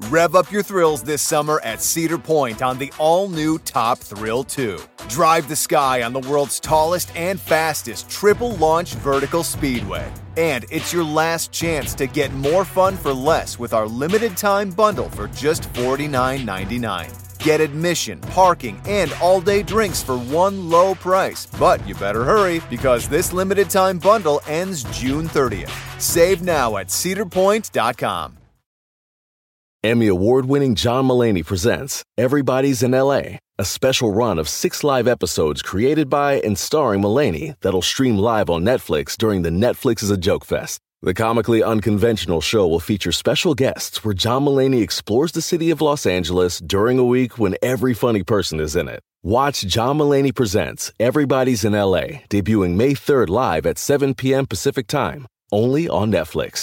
Rev up your thrills this summer at Cedar Point on the all-new Top Thrill 2. Drive the sky on the world's tallest and fastest triple-launch vertical speedway. And it's your last chance to get more fun for less with our limited-time bundle for just $49.99. Get admission, parking, and all-day drinks for one low price. But you better hurry because this limited-time bundle ends June 30th. Save now at cedarpoint.com. Emmy award-winning John Mulaney presents Everybody's in L.A., a special run of 6 live episodes created by and starring Mulaney that'll stream live on Netflix during the Netflix is a Joke Fest. The comically unconventional show will feature special guests where John Mulaney explores the city of Los Angeles during a week when every funny person is in it. Watch John Mulaney Presents Everybody's in L.A., debuting May 3rd live at 7 p.m. Pacific Time, only on Netflix.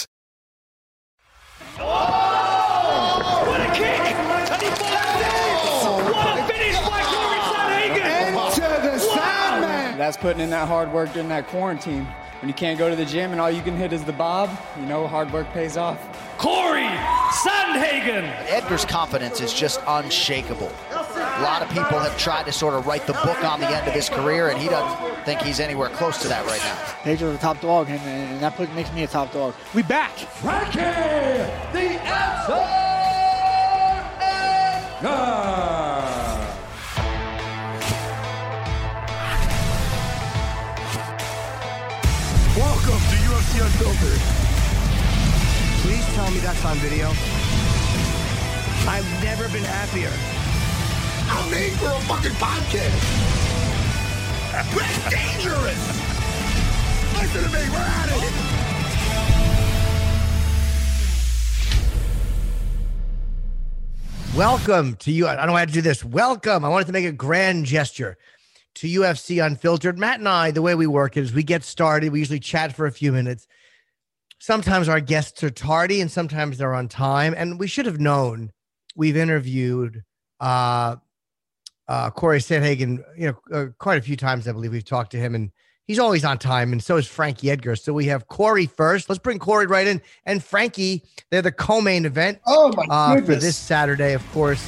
That's putting in that hard work during that quarantine. When you can't go to the gym and all you can hit is the bob, you know hard work pays off. Corey Sandhagen! Edgar's confidence is just unshakable. A lot of people have tried to sort of write the book on the end of his career, and he doesn't think he's anywhere close to that right now. Edgar's a top dog, and that makes me a top dog. We back! Frankie, the answer, Edgar! Welcome to UFC Unfiltered. Please tell me that's on video. I've never been happier. I'm made for a fucking podcast. That's dangerous. Listen to me, we're at it. Welcome to you. I don't know how to do this. Welcome. I wanted to make a grand gesture to UFC Unfiltered. Matt and I, the way we work is we get started. We usually chat for a few minutes. Sometimes our guests are tardy and sometimes they're on time. And we should have known. We've interviewed Corey Sandhagen, quite a few times. I believe we've talked to him and he's always on time. And so is Frankie Edgar. So we have Corey first. Let's bring Corey right in. And Frankie, they're the co-main event for this Saturday, of course.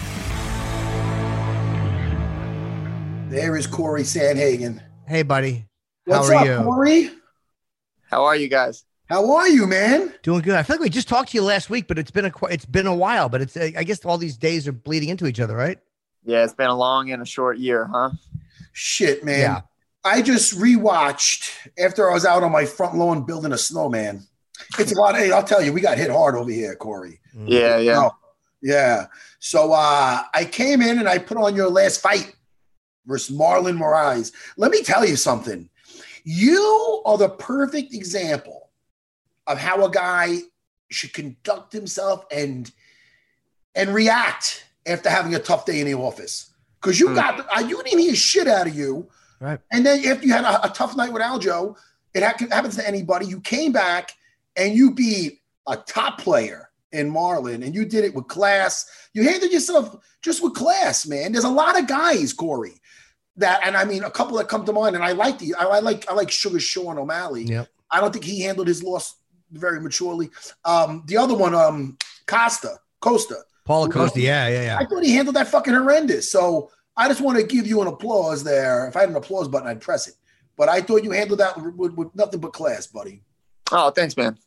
There is Corey Sandhagen. Hey, buddy. What's How are up, you? Corey? How are you guys? How are you, man? Doing good. I feel like we just talked to you last week, but it's been a while. But it's I guess all these days are bleeding into each other, right? Yeah, it's been a long and a short year, huh? Shit, man. Yeah. I just rewatched after I was out on my front lawn building a snowman. It's a lot. Hey, I'll tell you, we got hit hard over here, Corey. Yeah. Yeah. So I came in and I put on your last fight versus Marlon Moraes. Let me tell you something. You are the perfect example of how a guy should conduct himself and react after having a tough day in the office. Because you you didn't hear shit out of you. Right. And then after you had a tough night with Aljo, it happens to anybody. You came back and you beat a top player in Marlon, and you did it with class. You handled yourself just with class, man. There's a lot of guys, Corey, and I mean, a couple that come to mind, and I like Sugar Sean O'Malley. Yep. I don't think he handled his loss very maturely. The other one, Costa. Paulo Costa, yeah. I thought he handled that fucking horrendous. So I just want to give you an applause there. If I had an applause button, I'd press it. But I thought you handled that with nothing but class, buddy. Oh, thanks, man.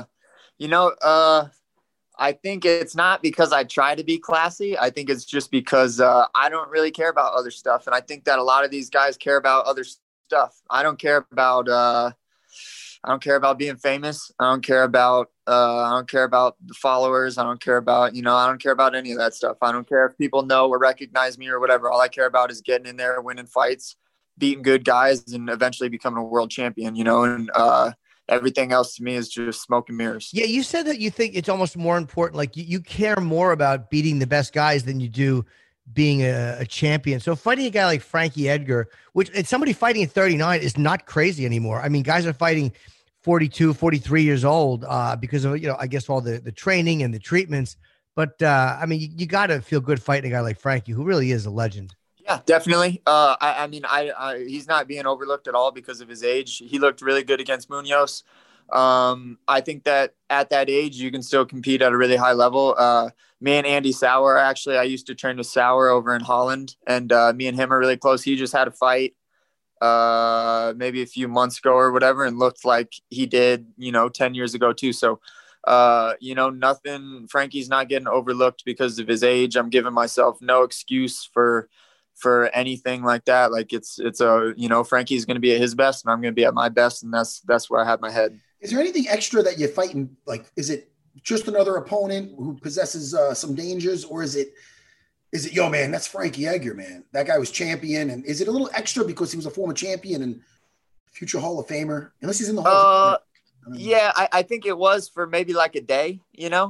I think it's not because I try to be classy. I think it's just because I don't really care about other stuff. And I think that a lot of these guys care about other stuff. I don't care about being famous. I don't care about the followers. I don't care about any of that stuff. I don't care if people know or recognize me or whatever. All I care about is getting in there, winning fights, beating good guys, and eventually becoming a world champion, and everything else to me is just smoke and mirrors. Yeah, you said that you think it's almost more important. Like you care more about beating the best guys than you do being a champion. So fighting a guy like Frankie Edgar, which it's somebody fighting at 39 is not crazy anymore. I mean, guys are fighting 42, 43 years old because of, I guess all the training and the treatments. But I mean, you got to feel good fighting a guy like Frankie, who really is a legend. Yeah, definitely. I mean, he's not being overlooked at all because of his age. He looked really good against Munoz. I think that at that age, you can still compete at a really high level. Me and Andy Sauer, actually, I used to train with Sauer over in Holland, and me and him are really close. He just had a fight maybe a few months ago or whatever, and looked like he did, 10 years ago too. So, Frankie's not getting overlooked because of his age. I'm giving myself no excuse for anything like that. Like Frankie's going to be at his best and I'm going to be at my best. And that's where I have my head. Is there anything extra that you're fighting? Like, is it just another opponent who possesses some dangers, or is it, yo, man, that's Frankie Edgar, man. That guy was champion. And is it a little extra because he was a former champion and future Hall of Famer? Unless he's in the Hall of Fame. Yeah, I think it was for maybe like a day, Yeah.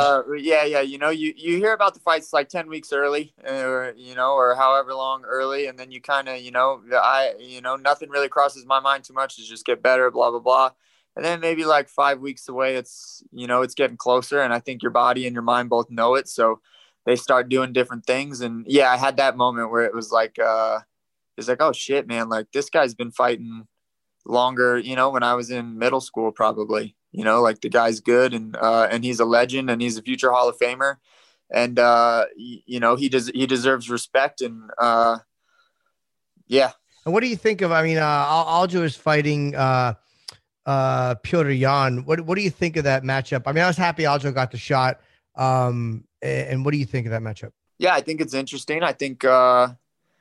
You hear about the fights like 10 weeks early or however long early. And then you kind of, nothing really crosses my mind too much. Is just get better, blah, blah, blah. And then maybe like 5 weeks away, it's getting closer. And I think your body and your mind both know it. So they start doing different things. And yeah, I had that moment where it was like, oh shit, man, like this guy's been fighting longer, when I was in middle school, probably, like the guy's good and he's a legend and he's a future Hall of Famer. And, he deserves respect. And, yeah. And what do you think of, Aljo is fighting, Petr Yan. What do you think of that matchup? I was happy Aljo got the shot. And what do you think of that matchup? Yeah, I think it's interesting. I think, the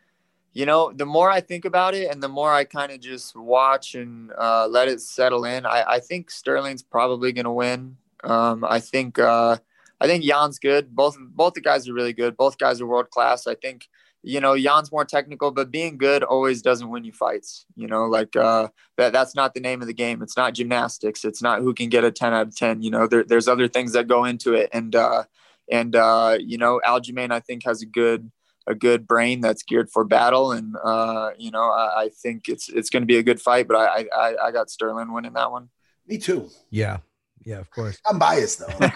more I think about it and the more I kind of just watch and let it settle in, I think Sterling's probably going to win. I think Jan's good. Both the guys are really good. Both guys are world class. I think, Jan's more technical, but being good always doesn't win you fights. That's not the name of the game. It's not gymnastics. It's not who can get a 10 out of 10. There's other things that go into it. And Aljamain, I think, has a good brain that's geared for battle. And, I think it's going to be a good fight, but I got Sterling winning that one. Me too. Yeah. Yeah, of course. I'm biased though.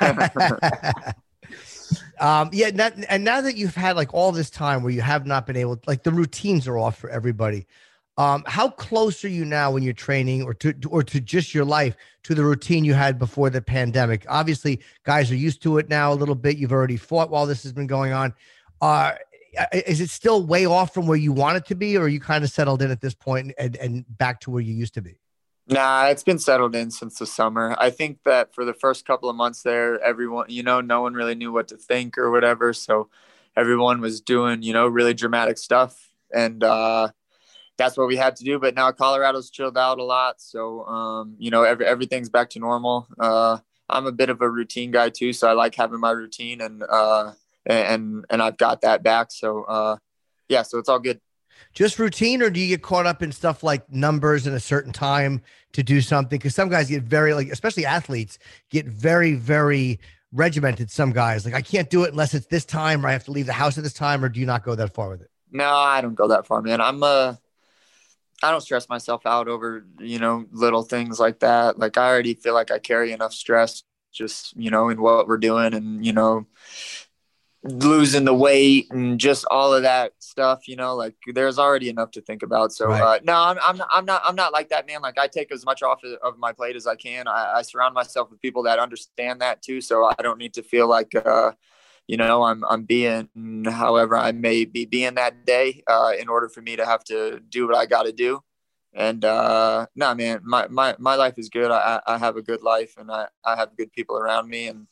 Now that you've had like all this time where you have not been able, like the routines are off for everybody. How close are you now when you're training or to just your life to the routine you had before the pandemic? Obviously guys are used to it now a little bit. You've already fought while this has been going on. Is it still way off from where you want it to be, or are you kind of settled in at this point and back to where you used to be? Nah, it's been settled in since the summer. I think that for the first couple of months there, everyone, no one really knew what to think or whatever. So everyone was doing, really dramatic stuff. And that's what we had to do. But now Colorado's chilled out a lot. So, everything's back to normal. I'm a bit of a routine guy too. So I like having my routine and I've got that back. So, so it's all good. Just routine, or do you get caught up in stuff like numbers in a certain time to do something? Because some guys get very, especially athletes, get very, very regimented. Some guys, I can't do it unless it's this time, or I have to leave the house at this time, or do you not go that far with it? No, I don't go that far, man. I don't stress myself out over, little things like that. Like I already feel like I carry enough stress just, in what we're doing and, losing the weight and just all of that stuff, there's already enough to think about. So, right. No, I'm not like that, man. Like I take as much off of my plate as I can. I surround myself with people that understand that too. So I don't need to feel like, I'm being however I may be being that day, in order for me to have to do what I got to do. And, man, my life is good. I have a good life and I have good people around me and,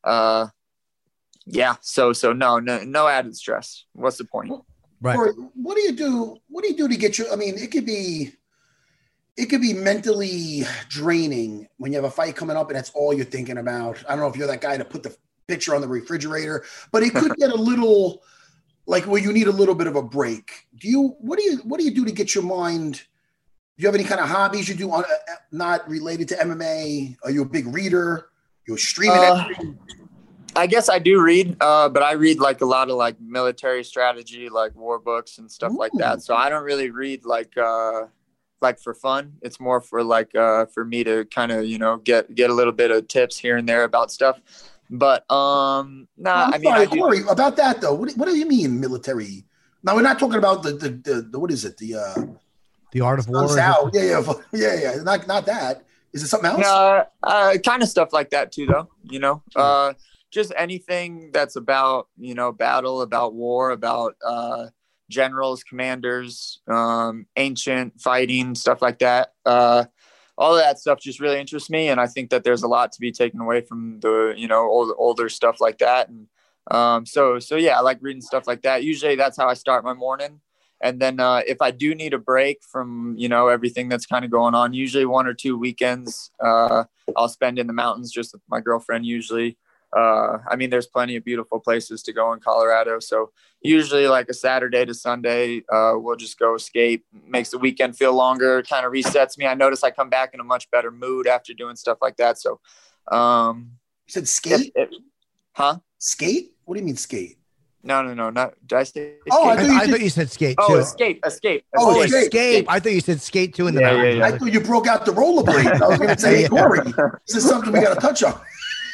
so no added stress. What's the point? Right. Or what do you do to get your, it could be mentally draining when you have a fight coming up and that's all you're thinking about. I don't know if you're that guy to put the picture on the refrigerator, but it could get a little like where you need a little bit of a break. What do you do to get your mind? Do you have any kind of hobbies you do not related to MMA? Are you a big reader? You're streaming everything? I guess I do read, but I read a lot of military strategy, war books and stuff like that. So I don't really read for fun. It's more for for me to kind of, get a little bit of tips here and there about stuff. But Corey, about that though. What do you mean military? Now we're not talking about the what is it? The Art of War. Yeah. Not that. Is it something else? No, kind of stuff like that too, though. You know, just anything that's about, you know, battle, about war, about generals, commanders, ancient fighting, stuff like that. All of that stuff just really interests me, and I think that there's a lot to be taken away from the, you know, older stuff like that. And so yeah, I like reading stuff like that. Usually that's how I start my morning. And then if I do need a break from, you know, everything that's kind of going on, usually 1 or 2 weekends I'll spend in the mountains just with my girlfriend usually. I mean, there's plenty of beautiful places to go in Colorado. So usually like a Saturday to Sunday, we'll just go skate. Makes the weekend feel longer, kind of resets me. I notice I come back in a much better mood after doing stuff like that. So, you said skate? Huh? Skate? What do you mean skate? No, not. Did I say skate? Oh, I thought you said skate too. Oh, escape. Oh, escape. I thought you said skate too in the mountains. Yeah. I thought you broke out the rollerblades. I was going to say, hey, Corey, this is something we got to touch on.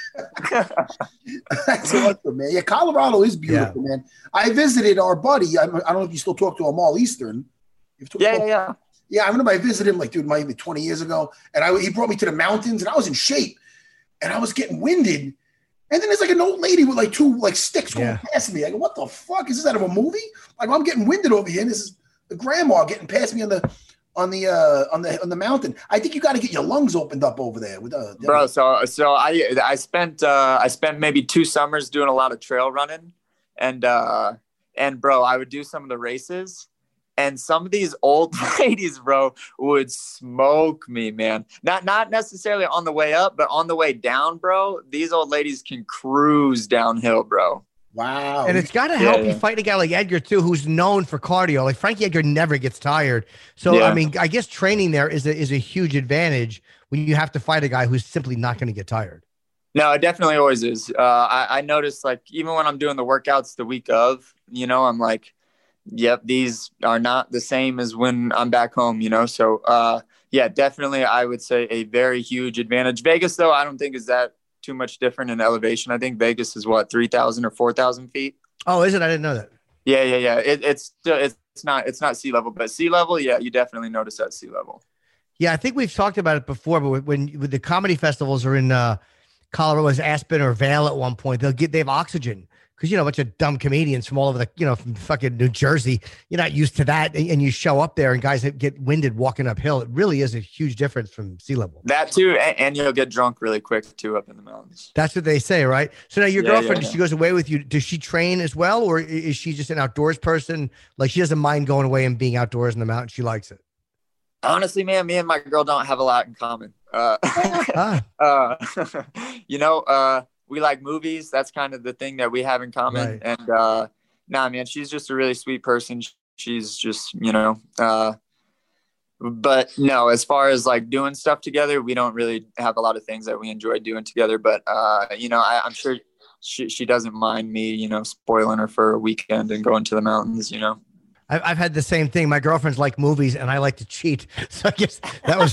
That's awesome, man. Yeah, Colorado is beautiful, man. I visited our buddy. I don't know if you still talk to him, all Eastern. Yeah. Yeah, I remember I visited him, like, dude, maybe 20 years ago. And he brought me to the mountains, and I was in shape. And I was getting winded. And then there's like an old lady with like 2 like sticks going past me. I go, what the fuck? Is this out of a movie? Like, I'm getting winded over here, and this is the grandma getting past me on the mountain. I think you got to get your lungs opened up over there with bro. So I spent maybe 2 summers doing a lot of trail running, and bro, I would do some of the races, and some of these old ladies, bro, would smoke me, man. Not necessarily on the way up, but on the way down, bro. These old ladies can cruise downhill, bro. Wow. And it's got to help you fight a guy like Edgar, too, who's known for cardio. Like Frankie Edgar never gets tired. So, I mean, I guess training there is a huge advantage when you have to fight a guy who's simply not going to get tired. No, it definitely always is. I noticed, like, even when I'm doing the workouts the week of, you know, I'm like, yep, these are not the same as when I'm back home, you know? So, yeah, definitely, I would say a very huge advantage. Vegas, though, I don't think is that too much different in elevation. I think Vegas is 3,000 or 4,000 feet. Oh, is it? I didn't know that. Yeah. It's not sea level, but sea level. Yeah. You definitely notice that sea level. Yeah. I think we've talked about it before, but when the comedy festivals are in Colorado, as Aspen or Vail at one point, they have oxygen. Because, you know, a bunch of dumb comedians from all over from fucking New Jersey, you're not used to that. And you show up there and guys get winded walking uphill. It really is a huge difference from sea level. That too. And you'll get drunk really quick too up in the mountains. That's what they say, right? So now your girlfriend, she goes away with you. Does she train as well? Or is she just an outdoors person? Like she doesn't mind going away and being outdoors in the mountains. She likes it. Honestly, man, me and my girl don't have a lot in common. We like movies. That's kind of the thing that we have in common. Right. And man, she's just a really sweet person. She's just, but no, as far as like doing stuff together, we don't really have a lot of things that we enjoy doing together. But, I'm sure she doesn't mind me, spoiling her for a weekend and going to the mountains, I've had the same thing. My girlfriend's like movies and I like to cheat. So I guess that was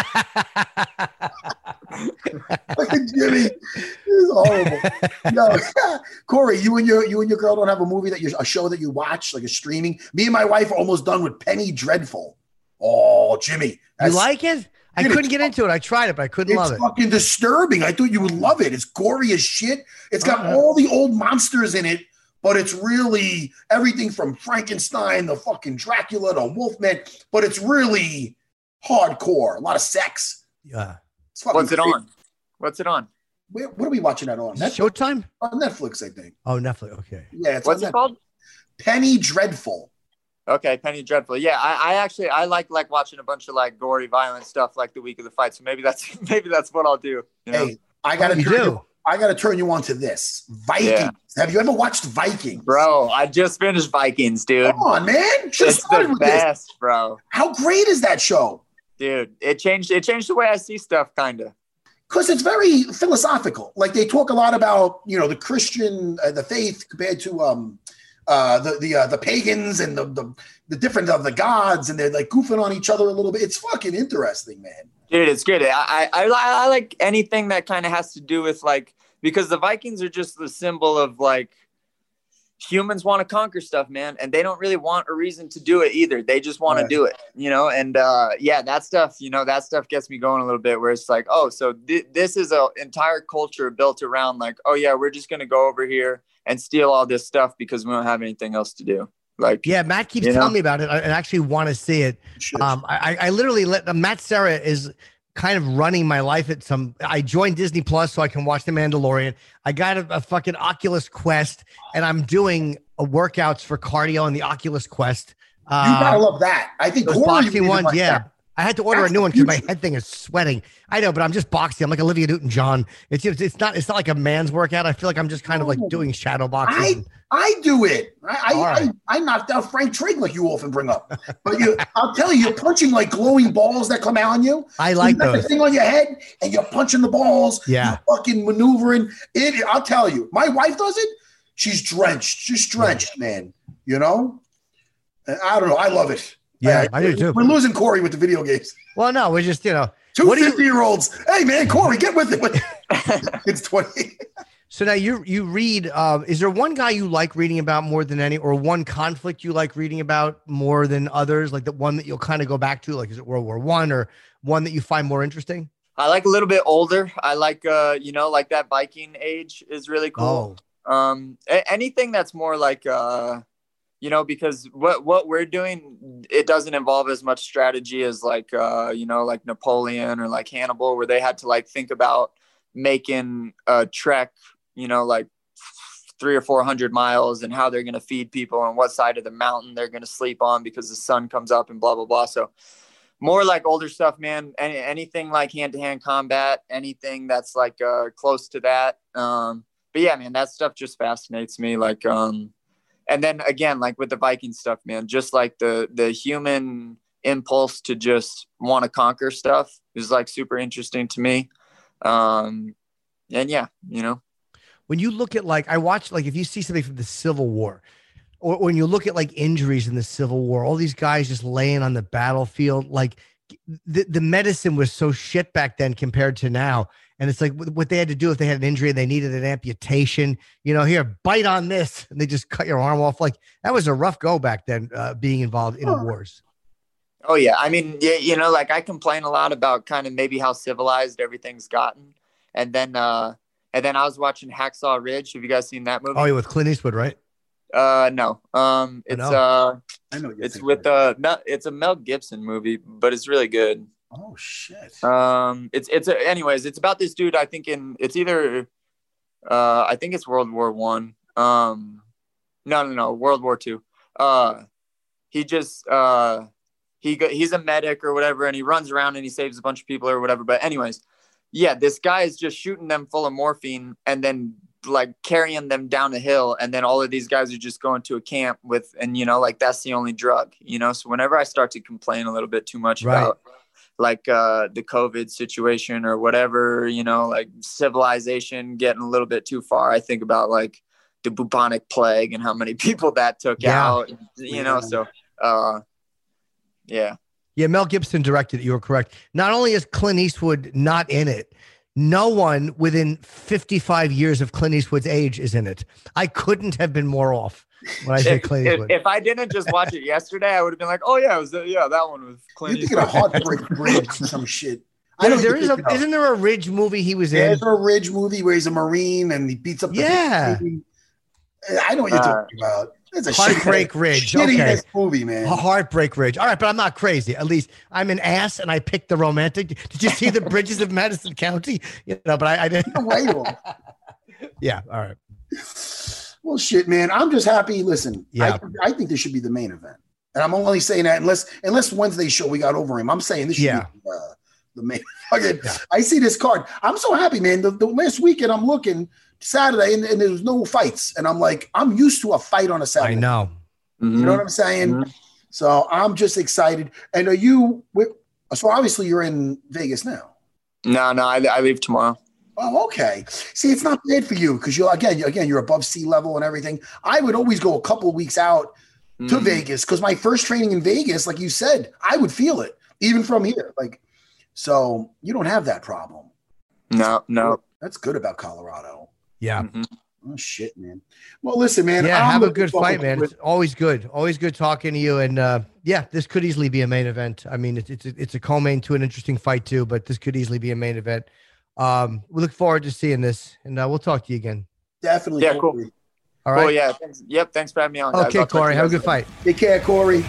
Jimmy. This is horrible. No, Corey, you and your girl don't have a movie a show that you watch, like a streaming. Me and my wife are almost done with Penny Dreadful. Oh, Jimmy. You like it? I couldn't get into it. I tried it, but I couldn't love it. It's fucking disturbing. I thought you would love it. It's gory as shit. It's got all the old monsters in it. But it's really everything from Frankenstein, the fucking Dracula, the Wolfman. But it's really hardcore. A lot of sex. Yeah. What's it on? What's it on? What are we watching that on? Showtime? On Netflix, I think. Oh, Netflix. Okay. Yeah. What's it called? Penny Dreadful. Okay, Penny Dreadful. Yeah, I like watching a bunch of like gory, violent stuff like the week of the fight. So maybe that's what I'll do. Hey, I gotta turn you on to this. Vikings. Yeah. Have you ever watched Vikings? Bro, I just finished Vikings, dude. Come on, man. It's the best, bro. How great is that show? Dude, it changed the way I see stuff, kind of. Because it's very philosophical. Like they talk a lot about, the Christian, the faith compared to the pagans and the different of the gods, and they're like goofing on each other a little bit. It's fucking interesting, man. Dude, it's good. I like anything that kind of has to do with like, because the Vikings are just the symbol of like, humans want to conquer stuff, man, and they don't really want a reason to do it either. They just want to do it, you know. And that stuff, that stuff gets me going a little bit, where it's like, oh, so this is an entire culture built around like, oh yeah, we're just gonna go over here and steal all this stuff because we don't have anything else to do. Like, yeah, Matt keeps telling me about it. I actually want to see it. I literally Matt Serra is kind of running my life at I joined Disney Plus so I can watch The Mandalorian. I got a fucking Oculus Quest, and I'm doing workouts for cardio on the Oculus Quest. You gotta love that. I think those boxing ones, that. I had to order a new one because my head thing is sweating. I know, but I'm just boxing. I'm like Olivia Newton-John. It's not like a man's workout. I feel like I'm just kind of like doing shadow boxing. I do it. I knocked out Frank Trigg like you often bring up. But I'll tell you, you're punching like glowing balls that come out on you. I like you got those. the thing on your head and you're punching the balls. Yeah. You're fucking maneuvering. I'll tell you, my wife does it. She's drenched. She's drenched, man. You know? I don't know. I love it. Yeah, I do too. We're losing Corey with the video games. Well, no, we're just, 2 50-year-olds. Hey, man, Corey, get with it. It's 20. So now you read, is there one guy you like reading about more than any, or one conflict you like reading about more than others? Like the one that you'll kind of go back to, like, is it World War I, or one that you find more interesting? I like a little bit older. I like, like that Viking age is really cool. Anything that's more like, because what we're doing, it doesn't involve as much strategy as like, like Napoleon or like Hannibal, where they had to like think about making a trek, like 300 or 400 miles and how they're going to feed people and what side of the mountain they're going to sleep on because the sun comes up and blah, blah, blah. So more like older stuff, man. Anything like hand-to-hand combat, anything that's like close to that. But yeah, man, that stuff just fascinates me. Like, and then again, like with the Viking stuff, man, just like the human impulse to just want to conquer stuff is like super interesting to me. And yeah, when you look at like, I watch, like if you see something from the Civil War, or when you look at like injuries in the Civil War, all these guys just laying on the battlefield, like the medicine was so shit back then compared to now. And it's like what they had to do if they had an injury and they needed an amputation, here, bite on this. And they just cut your arm off. Like that was a rough go back then, being involved in wars. Oh yeah. I mean, yeah, like I complain a lot about kind of maybe how civilized everything's gotten. And then I was watching Hacksaw Ridge. Have you guys seen that movie? Oh, yeah, with Clint Eastwood, right? No. It's I know it's with it's a Mel Gibson movie, but it's really good. Oh shit. Anyways, it's about this dude. I think it's either I think it's World War One. No, World War Two. He just he's a medic or whatever, and he runs around and he saves a bunch of people or whatever. But anyways, yeah, this guy is just shooting them full of morphine and then like carrying them down a hill. And then all of these guys are just going to a camp like that's the only drug, So whenever I start to complain a little bit too much about like the COVID situation or whatever, like civilization getting a little bit too far, I think about like the bubonic plague and how many people that took out, so yeah. Yeah, Mel Gibson directed it. You were correct. Not only is Clint Eastwood not in it, no one within 55 years of Clint Eastwood's age is in it. I couldn't have been more off when I say Clint Eastwood. If I didn't just watch it yesterday, I would have been like, oh yeah, that one was Clint Eastwood. You're thinking of Heartbreak Ridge or some shit. Isn't there a Ridge movie he was in? There's a Ridge movie where he's a Marine and he beats up the I know what you're talking about. It's a Heartbreak Ridge. Okay. Movie, man. Heartbreak Ridge. All right, but I'm not crazy. At least I'm an ass and I picked the romantic. Did you see the Bridges of Madison County? But I didn't. Yeah. All right. Well, shit, man. I'm just happy. Listen, I think this should be the main event. And I'm only saying that unless Wednesday's show we got over him. I'm saying this should be the main. I see this card. I'm so happy, man. The last weekend I'm looking Saturday and there was no fights. And I'm like, I'm used to a fight on a Saturday. I know. You know what I'm saying? Mm-hmm. So I'm just excited. And are you, so obviously you're in Vegas now. No, I leave tomorrow. Oh, okay. See, it's not bad for you because you're you're above sea level and everything. I would always go a couple of weeks out to Vegas because my first training in Vegas, like you said, I would feel it even from here. Like, so you don't have that problem. No. That's good about Colorado. Yeah. Mm-hmm. Oh shit, man. Well, listen, man. Yeah, I'm have a looking good fight, forward man. to It's always good. Always good talking to you. And yeah, this could easily be a main event. I mean, it's a co-main to an interesting fight too, but this could easily be a main event. We look forward to seeing this, and we'll talk to you again. Definitely. Yeah, cool. All right. Oh yeah. Thanks. Yep. Thanks for having me on. Guys. Okay, I'll talk to Corey. you Have a guys good fight. Take care, Corey.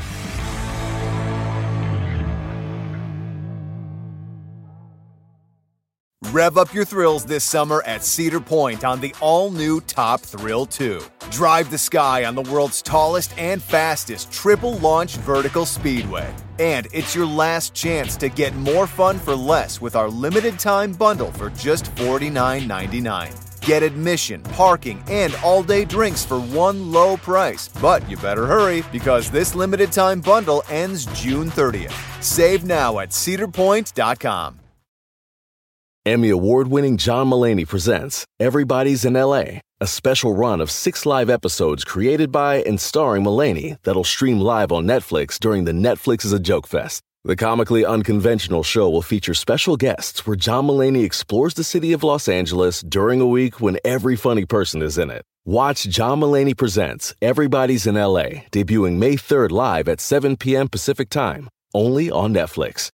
Rev up your thrills this summer at Cedar Point on the all-new Top Thrill 2. Drive the sky on the world's tallest and fastest triple-launch vertical speedway. And it's your last chance to get more fun for less with our limited-time bundle for just $49.99. Get admission, parking, and all-day drinks for one low price. But you better hurry because this limited-time bundle ends June 30th. Save now at cedarpoint.com. Emmy award-winning John Mulaney presents Everybody's in LA, a special run of 6 live episodes created by and starring Mulaney that'll stream live on Netflix during the Netflix is a Joke Fest. The comically unconventional show will feature special guests where John Mulaney explores the city of Los Angeles during a week when every funny person is in it. Watch John Mulaney Presents Everybody's in LA, debuting May 3rd live at 7 p.m. Pacific Time, only on Netflix.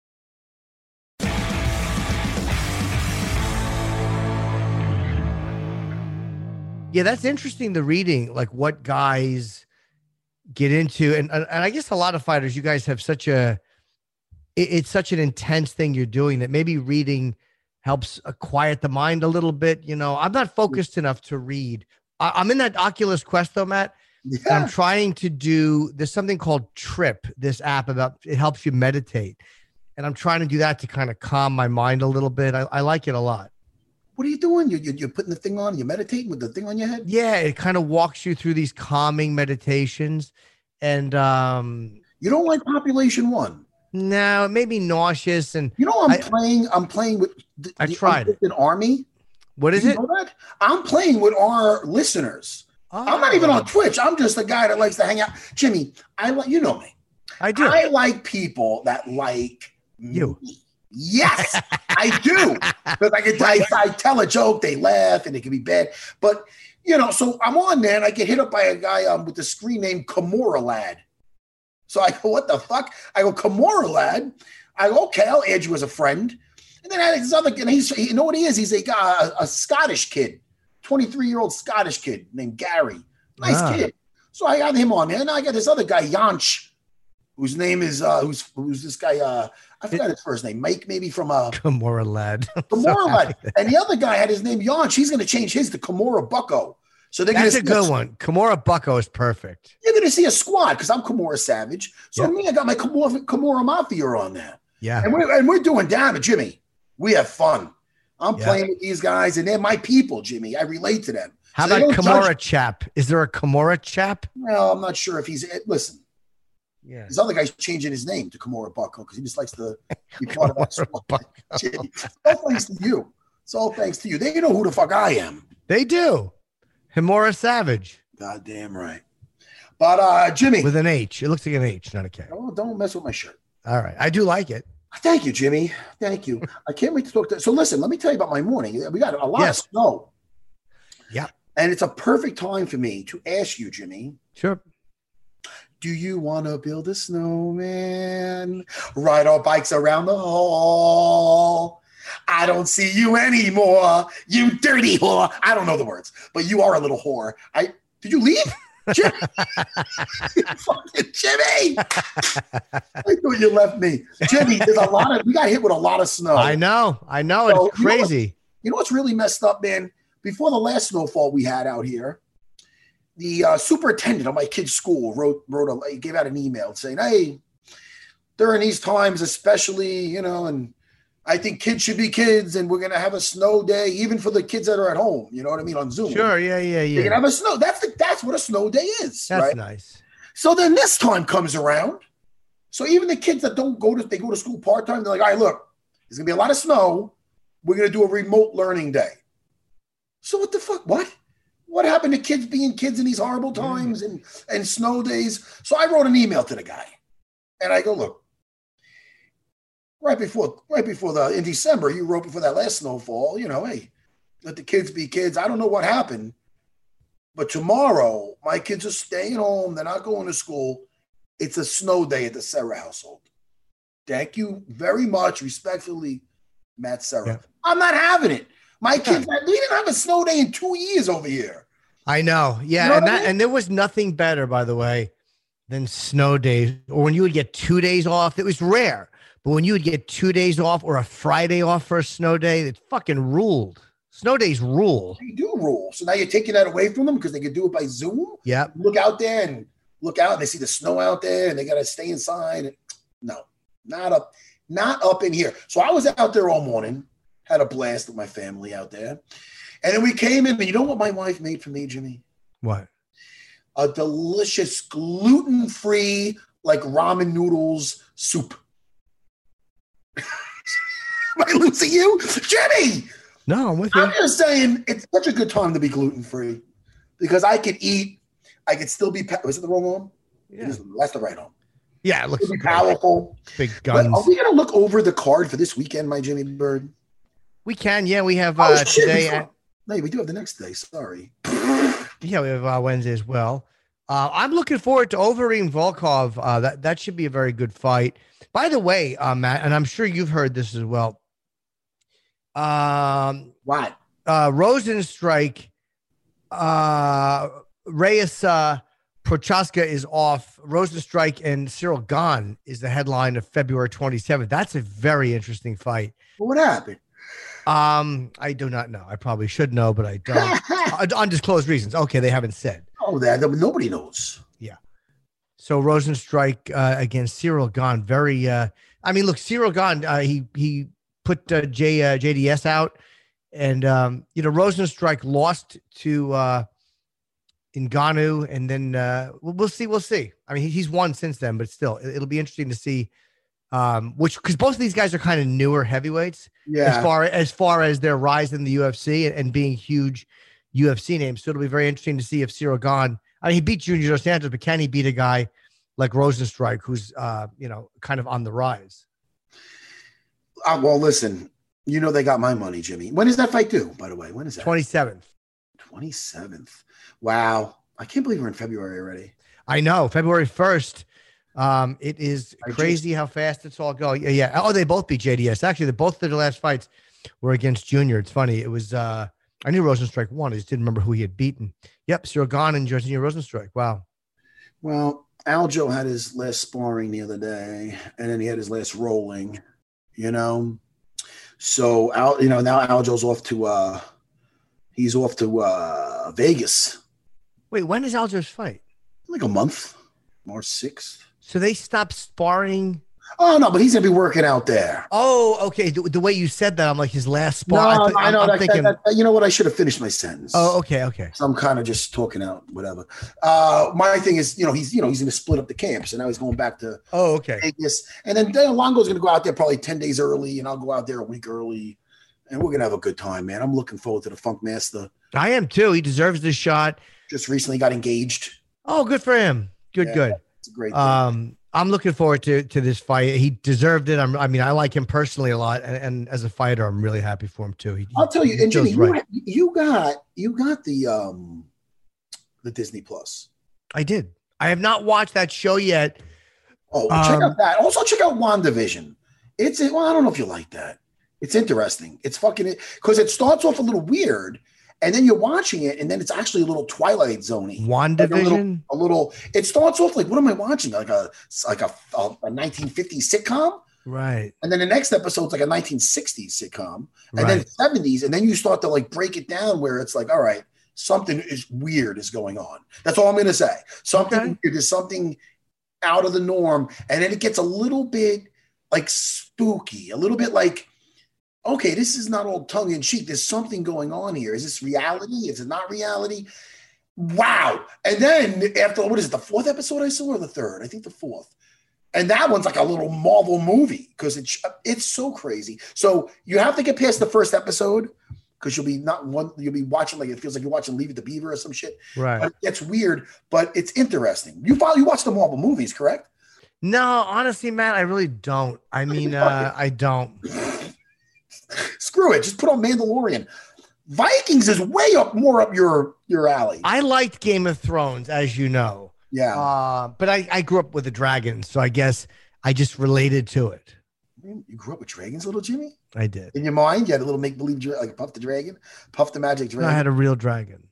Yeah, that's interesting. The reading, like what guys get into, and I guess a lot of fighters, you guys have it's such an intense thing you're doing that maybe reading helps quiet the mind a little bit. You know, I'm not focused enough to read. I'm in that Oculus Quest though, Matt. Yeah. I'm trying to do. There's something called Trip. This app it helps you meditate, and I'm trying to do that to kind of calm my mind a little bit. I like it a lot. What are you doing? You're putting the thing on? You're meditating with the thing on your head? Yeah, it kind of walks you through these calming meditations. And you don't like Population One? No, it made me nauseous. And you know, I'm playing with I tried an army. What is it? Know that? I'm playing with our listeners. Oh. I'm not even on Twitch. I'm just a guy that likes to hang out. Jimmy, you know me. I do. I like people that like you. Me. Yes, I do. Because I tell a joke, they laugh, and it can be bad. But, you know, so I'm on there, and I get hit up by a guy with the screen name Kimura Lad. So I go, what the fuck? I go, Kimura Lad? I go, okay, I'll add you as a friend. And then I had this other kid, you know what he is? He's a Scottish kid, 23-year-old Scottish kid named Gary. Nice kid. So I got him on there, and I got this other guy, Yanch, whose name is, who's this guy, I forgot his first name. Mike, maybe from Kimura Lad. Kimura Lad. And the other guy had his name Yanch. He's going to change his to Kimura Bucko. So that's a good one. Kimura Bucko is perfect. You're going to see a squad because I'm Kimura Savage. So me, I got my Kimura Mafia on there. Yeah. And we're doing damage, Jimmy. We have fun. I'm playing with these guys, and they're my people, Jimmy. I relate to them. How about Kimura Chap? Is there a Kimura Chap? Well, I'm not sure if he's – listen. Yeah. This other guy's changing his name to Kimura Bucko because he just likes to be part of that squad. It's all thanks to you. It's all thanks to you. They know who the fuck I am. They do. Kimura Savage. Goddamn right. But Jimmy. With an H. It looks like an H, not a K. Oh, don't mess with my shirt. All right. I do like it. Thank you, Jimmy. Thank you. I can't wait to talk to. So listen, let me tell you about my morning. We got a lot of snow. Yeah. And it's a perfect time for me to ask you, Jimmy. Sure. Do you want to build a snowman? Ride our bikes around the hall. I don't see you anymore, you dirty whore. I don't know the words, but you are a little whore. Did you leave? Jimmy! Fucking Jimmy! I thought you left me. Jimmy, we got hit with a lot of snow. I know. So, it's crazy. You know what's really messed up, man? Before the last snowfall we had out here, the superintendent of my kid's school gave out an email saying, hey, during these times, especially, you know, and I think kids should be kids, and we're going to have a snow day, even for the kids that are at home. You know what I mean? On Zoom. Sure. Yeah. They're going to have a snow. That's what a snow day is. That's right? nice. So then this time comes around. So even the kids that they go to school part-time, they're like, all right, look, there's going to be a lot of snow. We're going to do a remote learning day. So what the fuck? What happened to kids being kids in these horrible times and snow days? So I wrote an email to the guy, and I go, look, right before in December, you wrote before that last snowfall, you know, hey, let the kids be kids. I don't know what happened, But tomorrow, my kids are staying home. They're not going to school. It's a snow day at the Serra household. Thank you very much, respectfully, Matt Serra. Yeah. I'm not having it. My kids, we didn't have a snow day in 2 years over here. I know. Yeah. You know and there was nothing better, by the way, than snow days, or when you would get 2 days off. It was rare, but when you would get 2 days off or a Friday off for a snow day, it fucking ruled. Snow days rule. They do rule. So now you're taking that away from them because they can do it by Zoom. Yeah. Look out there and they see the snow out there and they got to stay inside. No, not up in here. So I was out there all morning, had a blast with my family out there. And then we came in, and you know what my wife made for me, Jimmy? What? A delicious gluten-free, like ramen noodles soup. Am I losing you? Jimmy! No, I'm with you. I'm just saying it's such a good time to be gluten-free because I could still be, is it the wrong arm? Yeah. That's the right arm. Yeah, it looks be powerful. Big guns. But are we going to look over the card for this weekend, my Jimmy Bird? We can. Yeah, we have today. No, we do have the next day. Sorry. Yeah, we have Wednesday as well. I'm looking forward to Overeem Volkov. That should be a very good fight. By the way, Matt, and I'm sure you've heard this as well. What? Rosenstrike, Reyes Prochaska is off. Rosenstrike and Cyril Gahn is the headline of February 27th. That's a very interesting fight. What happened? I do not know. I probably should know, but I don't. Undisclosed reasons. Okay, they haven't said. Oh, that nobody knows. Yeah. So Rosenstrike against Cyril Gahn. Very. I mean, look, Cyril Gahn. He put JDS out, and Rosenstrike lost to Ngannou, and then we'll see. I mean, he's won since then, but still, it'll be interesting to see. Because both of these guys are kind of newer heavyweights, as far as their rise in the UFC and being huge UFC names. So it'll be very interesting to see if Cyril Gahn. I mean, he beat Junior Dos Santos, but can he beat a guy like Rosenstrike, who's kind of on the rise? Well, listen, they got my money, Jimmy. When is that fight due? By the way, when is that? 27th. 27th. Wow, I can't believe we're in February already. I know, February 1st. It is crazy how fast it's all going. Yeah. Oh, they both beat JDS. Actually, both of their last fights were against Junior. It's funny. It was, I knew Rosenstrike won. I just didn't remember who he had beaten. Yep. Cyril Gahn and Junior Rosenstrike. Wow. Well, Aljo had his last sparring the other day, and then he had his last rolling, So, now Aljo's off to, Vegas. Wait, when is Aljo's fight? Like a month, March 6th. So they stopped sparring. Oh no, but he's gonna be working out there. Oh, okay. The way you said that, I'm like his last spar. No, I know. I'm thinking, you know what? I should have finished my sentence. Oh, okay. So I'm kind of just talking out, whatever. My thing is, he's gonna split up the camps, and now he's going back to Vegas, and then Longo's gonna go out there probably 10 days early, and I'll go out there a week early, and we're gonna have a good time, man. I'm looking forward to the Funk Master. I am too. He deserves this shot. Just recently got engaged. Oh, good for him. Good. It's a great thing. I'm looking forward to this fight. He deserved it. I like him personally a lot, and as a fighter, I'm really happy for him too. I'll tell you, and Jimmy, you got the Disney Plus. I did. I have not watched that show yet. Oh, check out that. Also, check out WandaVision. I don't know if you like that. It's interesting. It's fucking because it starts off a little weird. And then you're watching it, and then it's actually a little Twilight Zone-y. WandaVision? A little. It starts off like, what am I watching? Like a 1950s sitcom, right? And then the next episode's like a 1960s sitcom, and then 70s, and then you start to like break it down where it's like, all right, something weird is going on. That's all I'm going to say. Something weird is something out of the norm, and then it gets a little bit like spooky, a little bit like, okay, this is not all tongue in cheek. There's something going on here. Is this reality? Is it not reality? Wow. And then after, what is it, the fourth episode I saw or the third? I think the fourth. And that one's like a little Marvel movie because it's so crazy. So you have to get past the first episode because you'll be watching like it feels like you're watching Leave It to Beaver or some shit. Right. But it's weird, but it's interesting. You watch the Marvel movies, correct? No, honestly, Matt, I really don't. I mean, I don't. Screw it. Just put on Mandalorian. Vikings is way more up your alley. I liked Game of Thrones, as you know. Yeah. But I grew up with the dragons, so I guess I just related to it. You grew up with dragons, little Jimmy? I did. In your mind, you had a little make-believe, like Puff the Dragon, Puff the Magic Dragon. No, I had a real dragon.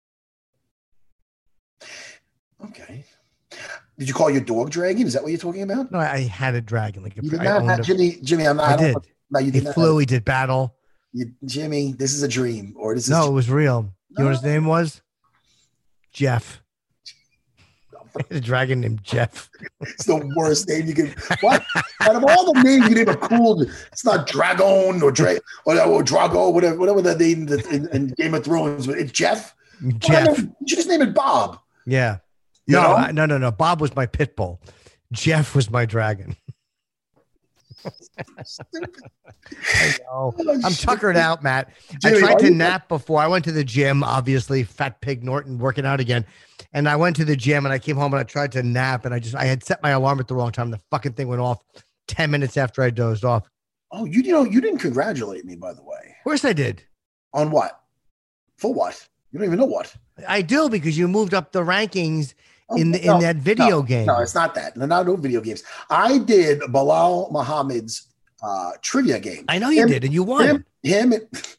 Okay. Did you call your dog Dragon? Is that what you're talking about? No, I had a dragon. Like You did not have Jimmy, I'm not. I did. No, you did He not. flew. He did battle. Jimmy, this is a dream, or this is No, it was real. You know what his name was? Jeff. I had a dragon named Jeff. It's the worst name you can. What? Out of all the names you name, a cool. It's not Dragon or Drago, whatever the name in Game of Thrones. It's Jeff. Jeff. You just name it Bob. Yeah. You know? No. Bob was my pit bull. Jeff was my dragon. I know. I'm tuckered out, Matt. Jimmy, I tried to nap before. I went to the gym, obviously, Fat Pig Norton working out again. And I went to the gym and I came home and I tried to nap and I had set my alarm at the wrong time. The fucking thing went off 10 minutes after I dozed off. Oh, you didn't congratulate me, by the way. Of course I did. On what? For what? You don't even know what. I do, because you moved up the rankings in that video game. No, it's not that. No video games. I did Bilal Muhammad's trivia game. I know you did, and you won. Can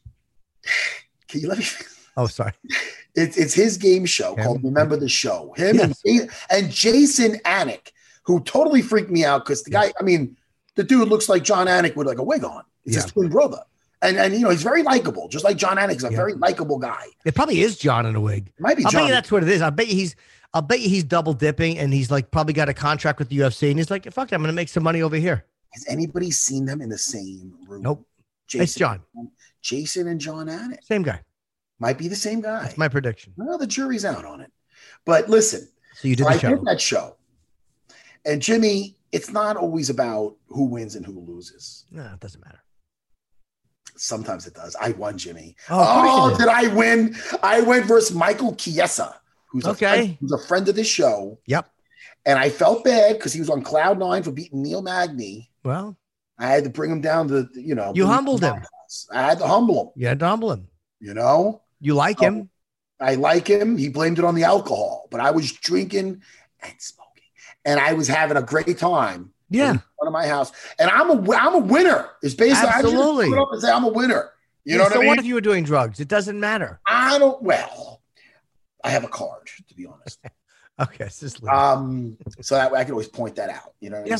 you let me? Oh, sorry. It's his game show called Remember the Show. Him and Jason Anik, who totally freaked me out because the guy, I mean, the dude looks like John Anik with like a wig on. It's his twin brother. And he's very likable, just like John Anik is a very likable guy. It probably is John in a wig. It might be John. I'll bet you that's what it is. I'll bet you he's double dipping and he's like probably got a contract with the UFC and he's like, fuck it, I'm going to make some money over here. Has anybody seen them in the same room? Nope. It's John. Jason and John Anik. Same guy. Might be the same guy. That's my prediction. Well, the jury's out on it. But listen, so you did the show. I did that show. And Jimmy, it's not always about who wins and who loses. No, it doesn't matter. Sometimes it does. I won, Jimmy. Oh, did I win? I went versus Michael Chiesa, who's a friend of this show. Yep. And I felt bad because he was on cloud nine for beating Neil Magny. Well, I had to bring him down to, You humbled him. I had to humble him. You had to humble him. You like him. I like him. He blamed it on the alcohol, but I was drinking and smoking, and I was having a great time. Yeah, in front of my house, and I'm a winner. It's basically absolutely. I just put up and say I'm a winner. You know what I mean? So what if you were doing drugs? It doesn't matter. I don't. Well, I have a card, to be honest. Okay, it's just so that way I can always point that out. You know what I'm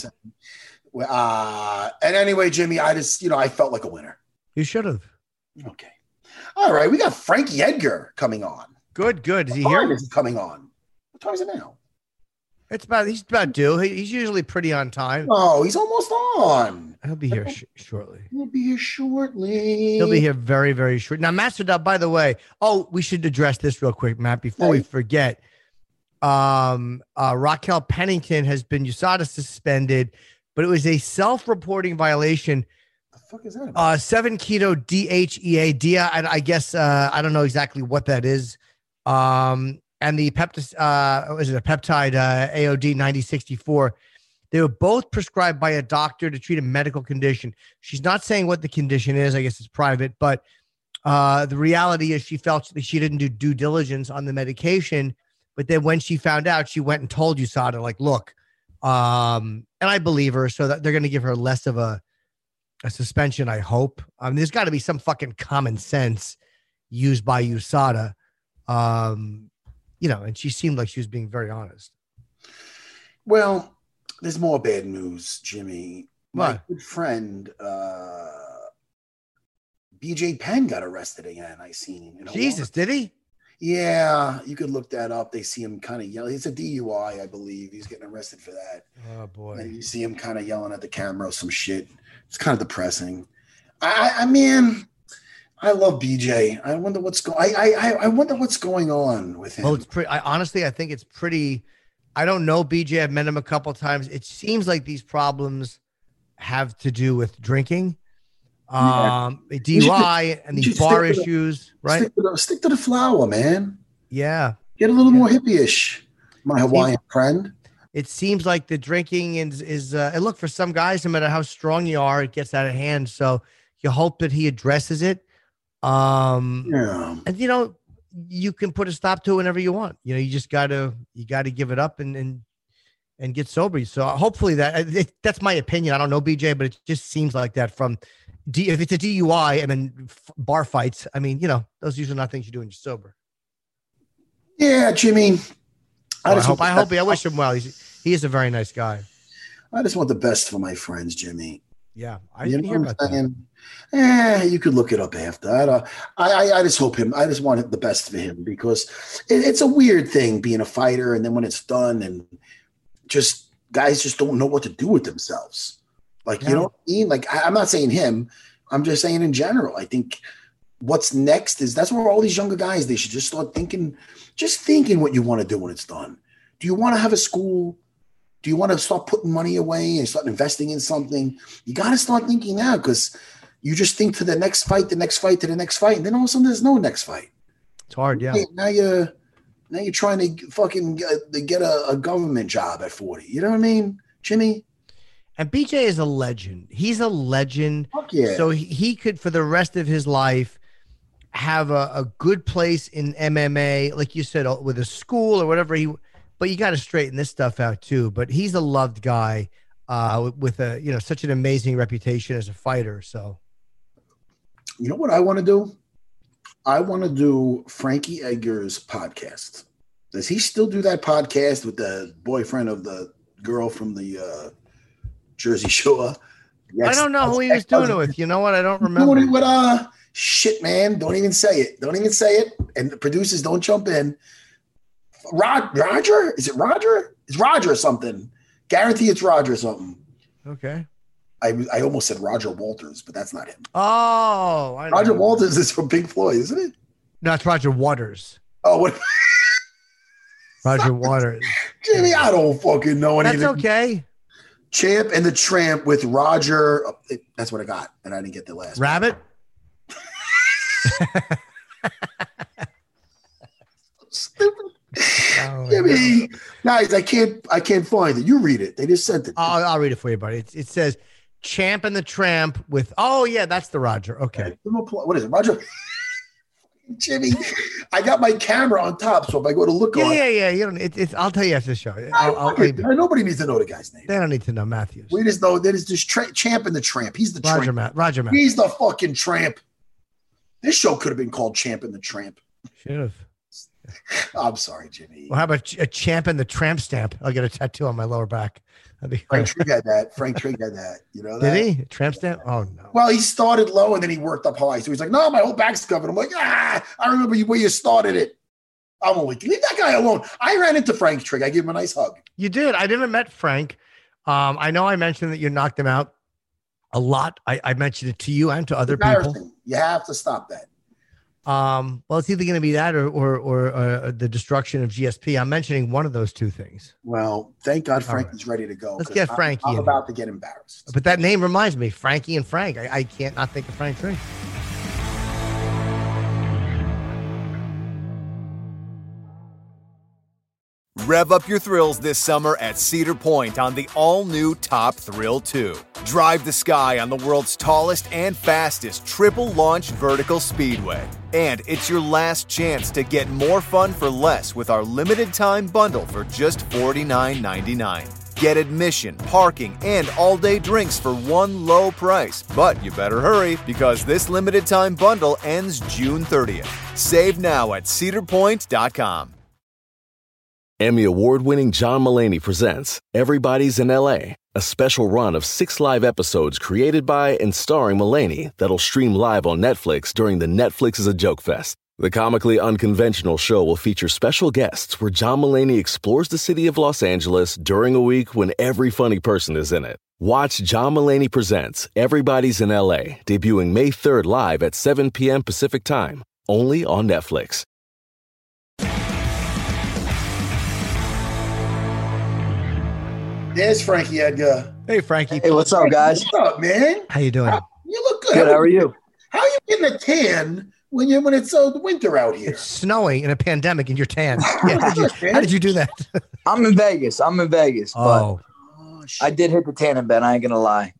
saying? And anyway, Jimmy, I just I felt like a winner. You should have. Okay. All right, we got Frankie Edgar coming on. Good. Is he here? Is he coming on? What time is it now? He's about due. He's usually pretty on time. Oh, he's almost on. He'll be here shortly. He'll be here shortly. He'll be here very, very short. Now, Matt Serdal, by the way. Oh, we should address this real quick, Matt, before we forget. Raquel Pennington has been USADA suspended, but it was a self-reporting violation. The fuck is that about? 7-keto DHEA, I guess I don't know exactly what that is. And the peptide AOD 9064. They were both prescribed by a doctor to treat a medical condition. She's not saying what the condition is. I guess it's private, but the reality is she felt that she didn't do due diligence on the medication. But then when she found out, she went and told USADA, like, look, and I believe her, so that they're going to give her less of a suspension, I hope. There's got to be some fucking common sense used by USADA. And she seemed like she was being very honest. Well, there's more bad news, Jimmy. What? My good friend, BJ Penn got arrested again, I seen. Jesus, did he? Yeah, you could look that up. They see him kind of yelling. It's a DUI, I believe. He's getting arrested for that. Oh, boy. And you see him kind of yelling at the camera or some shit. It's kind of depressing. I mean, I love BJ. I wonder what's going on with him. Well, it's pretty. I think it's pretty. I don't know BJ. I've met him a couple of times. It seems like these problems have to do with drinking, DUI, and these bar issues, right? Stick to the flower, man. Yeah. Get a little more hippie-ish, my Hawaiian friend. It seems like the drinking is and look, for some guys, no matter how strong you are, it gets out of hand. So you hope that he addresses it. And you can put a stop to it whenever you want. You just gotta give it up and get sober. So hopefully that's my opinion. I don't know, BJ, but it just seems like that from if it's a DUI and then bar fights. I mean, those usually not things you do when you're sober. Yeah, Jimmy. I wish him well. He is a very nice guy. I just want the best for my friends, Jimmy. Yeah, I didn't hear about that. You could look it up after. I just hope I just want the best for him because it's a weird thing being a fighter, and then when it's done, and guys just don't know what to do with themselves. Like, you know what I mean? Like, I'm not saying him. I'm just saying in general. I think what's next that's where all these younger guys, they should just start thinking what you want to do when it's done. Do you want to have a school? Do you want to start putting money away and start investing in something? You got to start thinking now because you just think to the next fight, to the next fight, and then all of a sudden there's no next fight. It's hard, yeah. Now you're trying to fucking get a government job at 40. You know what I mean, Jimmy? And BJ is a legend. He's a legend. Fuck yeah. So he could, for the rest of his life, have a good place in MMA, like you said, with a school or whatever. But you got to straighten this stuff out too. But he's a loved guy with such an amazing reputation as a fighter. So, you know what I want to do? I want to do Frankie Edgar's podcast. Does he still do that podcast with the boyfriend of the girl from the Jersey Shore? I don't know who he was doing it with. You know what? I don't remember. Doing it with shit, man. Don't even say it. And the producers don't jump in. Roger? Is it Roger? It's Roger or something. Guarantee it's Roger or something. Okay. I almost said Roger Walters, but that's not him. Oh, I know. Roger Walters is from Pink Floyd, isn't it? No, it's Roger Waters. Oh, what? Roger Waters. Jimmy, I don't fucking know anything. That's okay. Champ and the Tramp with Roger. That's what I got, and I didn't get the last Rabbit. Stupid. Oh, Jimmy, guys, I can't find it. You read it. They just sent it. I'll read it for you, buddy. It says Champ and the Tramp with. Oh yeah, that's the Roger. Okay. What is it, Roger? Jimmy, I got my camera on top, so if I go to look on, yeah. You don't. I'll tell you after the show. Nobody needs to know the guy's name. They don't need to know Matthews. We just know that it's just Champ and the Tramp. He's the Roger Tramp. Roger Matt. He's the fucking Tramp. This show could have been called Champ and the Tramp. Should have. I'm sorry, Jimmy. Well, how about a Champ and the Tramp stamp? I'll get a tattoo on my lower back. Frank Trigg had that. You know that? Did he? Tramp stamp? Oh, no. Well, he started low and then he worked up high. So he's like, no, my whole back's covered. I'm like, I remember where you started it. I'm like, leave that guy alone. I ran into Frank Trigg. I gave him a nice hug. You did. I never met Frank. I know I mentioned that you knocked him out a lot. I mentioned it to you and to other people. You have to stop that. Well, it's either going to be that or the destruction of GSP. I'm mentioning one of those two things. Well, thank God Frankie's ready to go. Let's get Frankie. I'm about to get embarrassed. But that name reminds me, Frankie and Frank. I can't not think of Frank Trigg. Rev up your thrills this summer at Cedar Point on the all-new Top Thrill 2. Drive the sky on the world's tallest and fastest triple-launch vertical speedway. And it's your last chance to get more fun for less with our limited-time bundle for just $49.99. Get admission, parking, and all-day drinks for one low price. But you better hurry because this limited-time bundle ends June 30th. Save now at cedarpoint.com. Emmy award-winning John Mulaney presents Everybody's in LA, a special run of 6 live episodes created by and starring Mulaney that'll stream live on Netflix during the Netflix is a Joke Fest. The comically unconventional show will feature special guests where John Mulaney explores the city of Los Angeles during a week when every funny person is in it. Watch John Mulaney Presents Everybody's in LA, debuting May 3rd live at 7 p.m. Pacific Time, only on Netflix. There's Frankie Edgar. Hey, Frankie. Hey, what's up, guys? What's up, man? How you doing? You look good. Good. How are you? How are you getting a tan when it's winter out here? It's snowing in a pandemic and you're tan. Yeah, how did you do that? I'm in Vegas, but I did hit the tanning bed. I ain't gonna lie.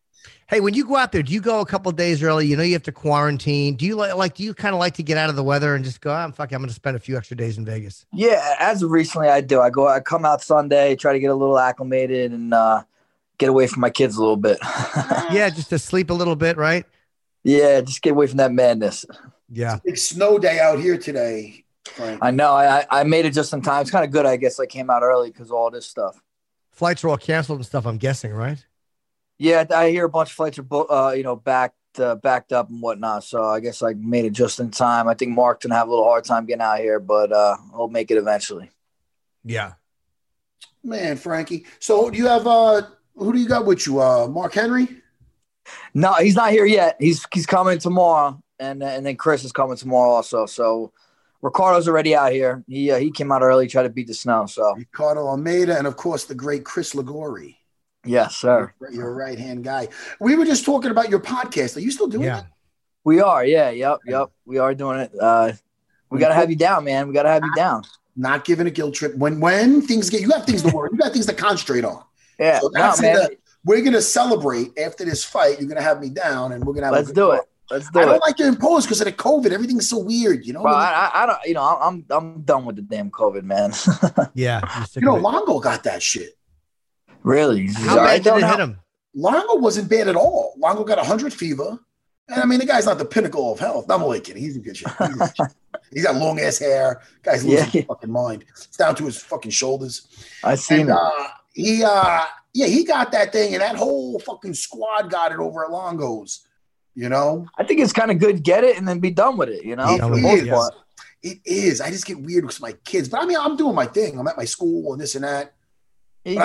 Hey, when you go out there, do you go a couple of days early? You know you have to quarantine. Do you do you kind of like to get out of the weather and just go, I'm going to spend a few extra days in Vegas? Yeah, as of recently, I do. I come out Sunday, try to get a little acclimated and get away from my kids a little bit. Yeah, just to sleep a little bit, right? Yeah, just get away from that madness. Yeah. Big snow day out here today, Frank. I know. I made it just in time. It's kind of good, I guess. I came out early because of all this stuff. Flights are all canceled and stuff, I'm guessing, right? Yeah, I hear a bunch of flights are backed up and whatnot. So I guess I made it just in time. I think Mark's gonna have a little hard time getting out here, but I'll make it eventually. Yeah. Man, Frankie. So do you have who do you got with you? Mark Henry? No, he's not here yet. He's coming tomorrow, and then Chris is coming tomorrow also. So Ricardo's already out here. He came out early, tried to beat the snow. So Ricardo Almeida, and of course the great Chris Ligori. Yes, sir. You're a right-hand guy. We were just talking about your podcast. Are you still doing it? We are. Yeah. Yep. We are doing it. We got to have you down, man. We got to have you down. Not giving a guilt trip. When things you have things to worry. You got things to concentrate on. Yeah. So we're going to celebrate after this fight. You're going to have me down, and we're going to have Let's do it. I don't like to impose because of the COVID. Everything's so weird, you know. Well, I don't. You know, I'm done with the damn COVID, man. Yeah. Longo got that shit. Really? How bad did it hit him? Longo wasn't bad at all. Longo got 100 fever. And I mean, the guy's not the pinnacle of health. I'm only kidding. He's in good shape. He's got long ass hair. Guy's losing his fucking mind. It's down to his fucking shoulders. I seen it. He got that thing, and that whole fucking squad got it over at Longo's. You know? I think it's kind of good. Get it and then be done with it, you know? It is. I just get weird with my kids. But I mean, I'm doing my thing. I'm at my school and this and that. You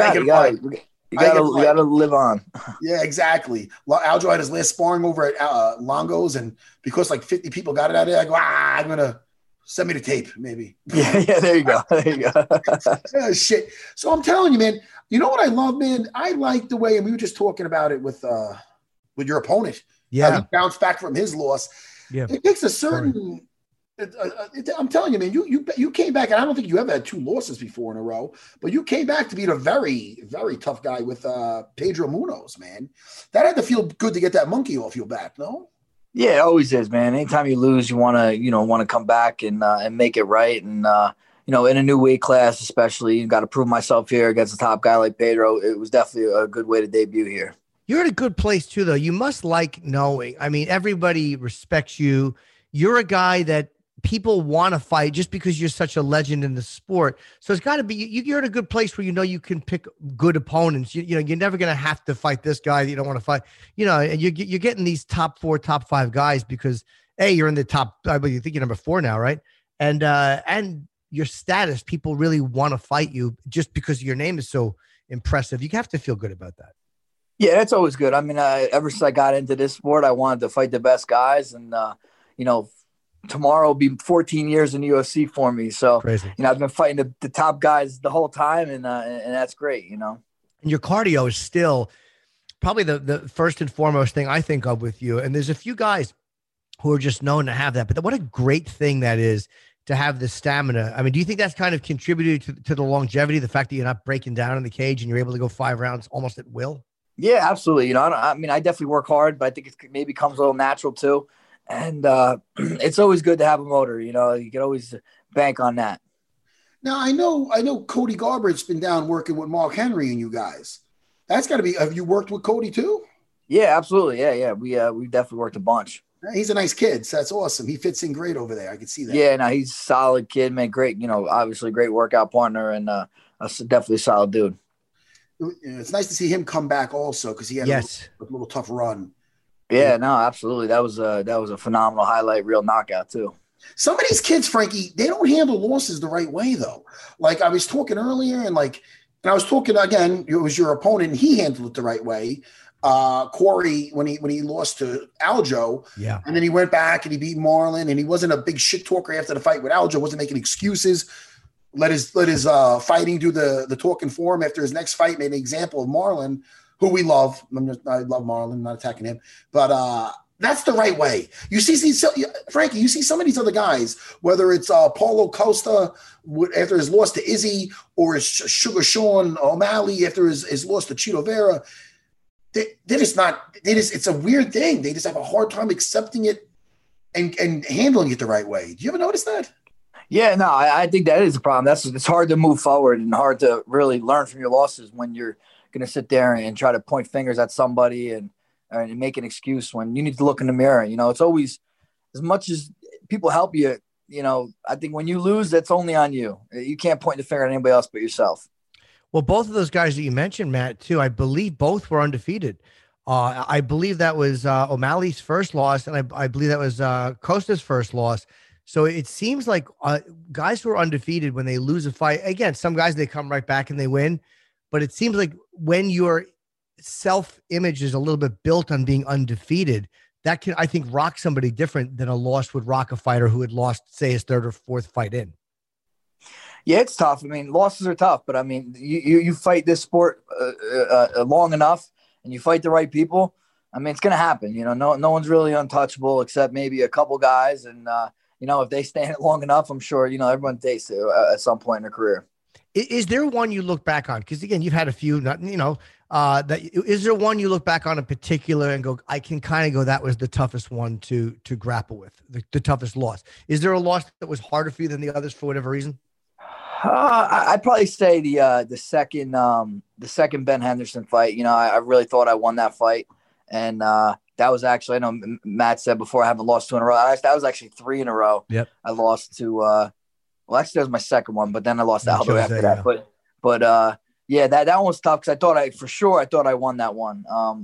gotta live on. Yeah, exactly. Aljo had his last sparring over at Longo's, and because like 50 people got it out there, I go, I'm gonna send me the tape, maybe. Yeah, there you go. Oh, shit. So I'm telling you, man. You know what I love, man? I like the way, and we were just talking about it with your opponent. Yeah, he bounced back from his loss. Yeah, it takes a certain. I'm telling you, man, you came back, and I don't think you ever had 2 losses before in a row, but you came back to beat a very, very tough guy with Pedro Munoz, man. That had to feel good to get that monkey off your back, no? Yeah, it always is, man. Anytime you lose, you want to come back and make it right, and in a new weight class, especially, you got to prove myself here against a top guy like Pedro. It was definitely a good way to debut here. You're in a good place too, though. You must like knowing. I mean, everybody respects you. You're a guy that people want to fight just because you're such a legend in the sport. So it's got to be, you're in a good place where you can pick good opponents. You're never going to have to fight this guy that you don't want to fight. And you're getting these top 4, top 5 guys because you're in the top. I think you're number 4 now, right? And your status, people really want to fight you just because your name is so impressive. You have to feel good about that. Yeah, that's always good. I mean, ever since I got into this sport, I wanted to fight the best guys, and tomorrow will be 14 years in UFC for me. So, crazy. I've been fighting the top guys the whole time, and that's great, And your cardio is still probably the first and foremost thing I think of with you. And there's a few guys who are just known to have that, but what a great thing that is to have the stamina. I mean, do you think that's kind of contributed to the longevity, the fact that you're not breaking down in the cage and you're able to go 5 rounds almost at will? Yeah, absolutely. I definitely work hard, but I think it maybe comes a little natural too. And it's always good to have a motor. You can always bank on that. Now, I know Cody Garber's been down working with Mark Henry and you guys. That's got to be. Have you worked with Cody too? Yeah, absolutely. Yeah. We definitely worked a bunch. He's a nice kid. So that's awesome. He fits in great over there. I can see that. Yeah, no, he's a solid kid, man. Great. Obviously great workout partner and definitely a solid dude. It's nice to see him come back also because he had a little tough run. Yeah, no, absolutely. That was a phenomenal highlight, real knockout too. Some of these kids, Frankie, they don't handle losses the right way though. Like I was talking earlier, and I was talking again. It was your opponent, and he handled it the right way. Corey, when he lost to Aljo, and then he went back and he beat Marlon, and he wasn't a big shit talker after the fight with Aljo. Wasn't making excuses. Let his fighting do the talking for him after his next fight. Made an example of Marlon, who we love. I love Marlon. I'm not attacking him, but that's the right way. You see, Frankie, you see some of these other guys, whether it's Paulo Costa after his loss to Izzy, or it's Sugar Sean O'Malley after his loss to Chito Vera. they're just not. It's a weird thing. They just have a hard time accepting it and handling it the right way. Do you ever notice that? Yeah, no, I think that is a problem. It's hard to move forward and hard to really learn from your losses when you're going to sit there and try to point fingers at somebody and make an excuse when you need to look in the mirror. You know, it's always, as much as people help you, you know, I think when you lose, that's only on you. You can't point the finger at anybody else but yourself. Well, both of those guys that you mentioned, Matt, too, I believe both were undefeated. I believe that was O'Malley's first loss, and I believe that was Costa's first loss. So it seems like guys who are undefeated, when they lose a fight, again, some guys, they come right back and they win. But it seems like when your self-image is a little bit built on being undefeated, that can, I think, rock somebody different than a loss would rock a fighter who had lost, say, his third or fourth fight in. Yeah, it's tough. I mean, losses are tough, but I mean, you fight this sport long enough and you fight the right people. I mean, it's going to happen. You know, no one's really untouchable except maybe a couple guys. And, you know, if they stand it long enough, I'm sure, you know, everyone tastes it at some point in their career. Is there one you look back on? Because, again, you've had a few, is there one you look back on in particular and go, I can kind of go, that was the toughest one to grapple with, the toughest loss? Is there a loss that was harder for you than the others for whatever reason? I'd probably say the second Ben Henderson fight. You know, I really thought I won that fight. And that was actually, I know Matt said before, I haven't lost 2 in a row. That was actually 3 in a row. Yep. I lost to, well, actually, that was my second one, but then I lost to Aldo after that. But yeah, that one was tough because I thought I won that one,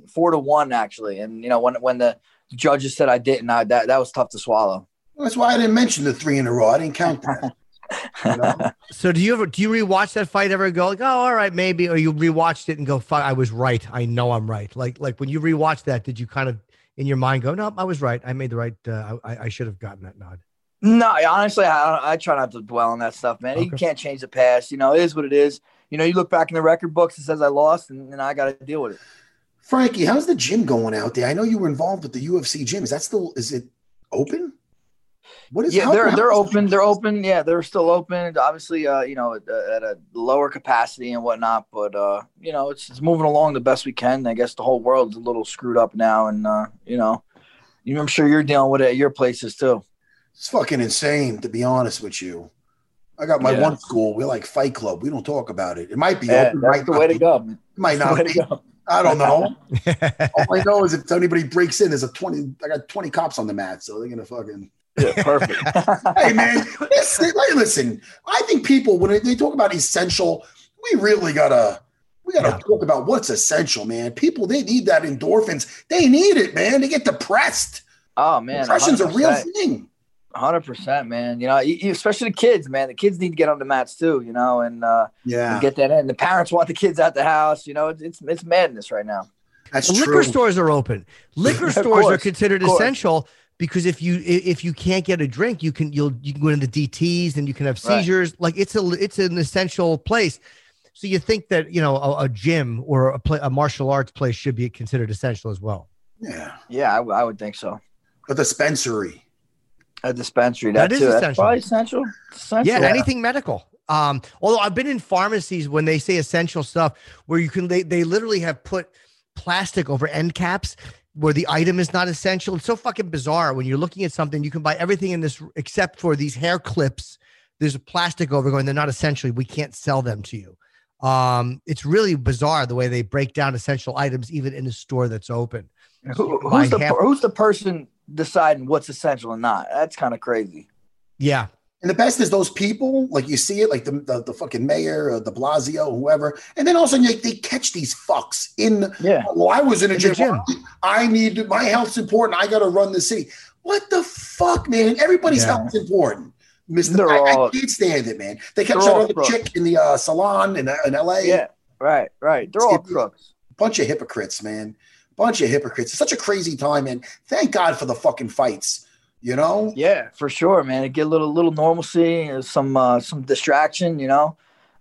4-1 actually. And you know, when the judges said I didn't, that was tough to swallow. Well, that's why I didn't mention the 3 in a row. I didn't count that. You know? So do you rewatch that fight ever and go like, oh, all right, maybe, or you rewatched it and go, fuck, I was right. I know I'm right. Like when you rewatched that, did you kind of in your mind go, no, I was right. I made the right. I should have gotten that nod. No, honestly, I try not to dwell on that stuff, man. Okay. You can't change the past. You know, it is what it is. You know, you look back in the record books, it says I lost, and I got to deal with it. Frankie, how's the gym going out there? I know you were involved with the UFC gym. Is it open? What is? Yeah, they're open. They're open. Yeah, they're still open. Obviously, you know, at a lower capacity and whatnot. But you know, it's moving along the best we can. I guess the whole world's a little screwed up now, and you know, I'm sure you're dealing with it at your places too. It's fucking insane, to be honest with you. I got my one school. We're like Fight Club. We don't talk about it. It might be open. That's the way to go. It might not be. I don't know. All I know is if anybody breaks in, I got 20 cops on the mat, so they're gonna fucking. Yeah, perfect. Hey man, listen. I think people, when they talk about essential, we really gotta talk about what's essential, man. People, they need that endorphins. They need it, man. They get depressed. Oh man, depression's 100%. A real thing. 100%, man. You know, especially the kids, man. The kids need to get on the mats too, you know, and get that in. The parents want the kids out the house. You know, it's madness right now. That's true. Liquor stores are open. Liquor stores are considered essential because if you can't get a drink, you can go into DTs and you can have seizures. Right. Like it's an essential place. So you think that, you know, a gym or a martial arts place should be considered essential as well. Yeah. Yeah, I would think so. A dispensary. A dispensary. That is essential. That's probably essential. Yeah, anything medical. Although I've been in pharmacies when they say essential stuff where they literally have put plastic over end caps where the item is not essential. It's so fucking bizarre. When you're looking at something, you can buy everything in this except for these hair clips. There's a plastic over going, they're not essential. We can't sell them to you. It's really bizarre the way they break down essential items even in a store that's open. Who's the person deciding what's essential and not? That's kind of crazy. Yeah. And the best is those people, like you see it, like the fucking mayor, or de Blasio, whoever. And then all of a sudden they catch these fucks well, I was in a gym. I need, my health's important. I got to run the city. What the fuck, man? Everybody's health's important. I can't stand it, man. They kept showing the chick in the salon in LA. Yeah, right. They're all crooks. Bunch of hypocrites, man. Bunch of hypocrites. It's such a crazy time, and thank God for the fucking fights. You know? Yeah, for sure, man. It get a little normalcy, some distraction. You know?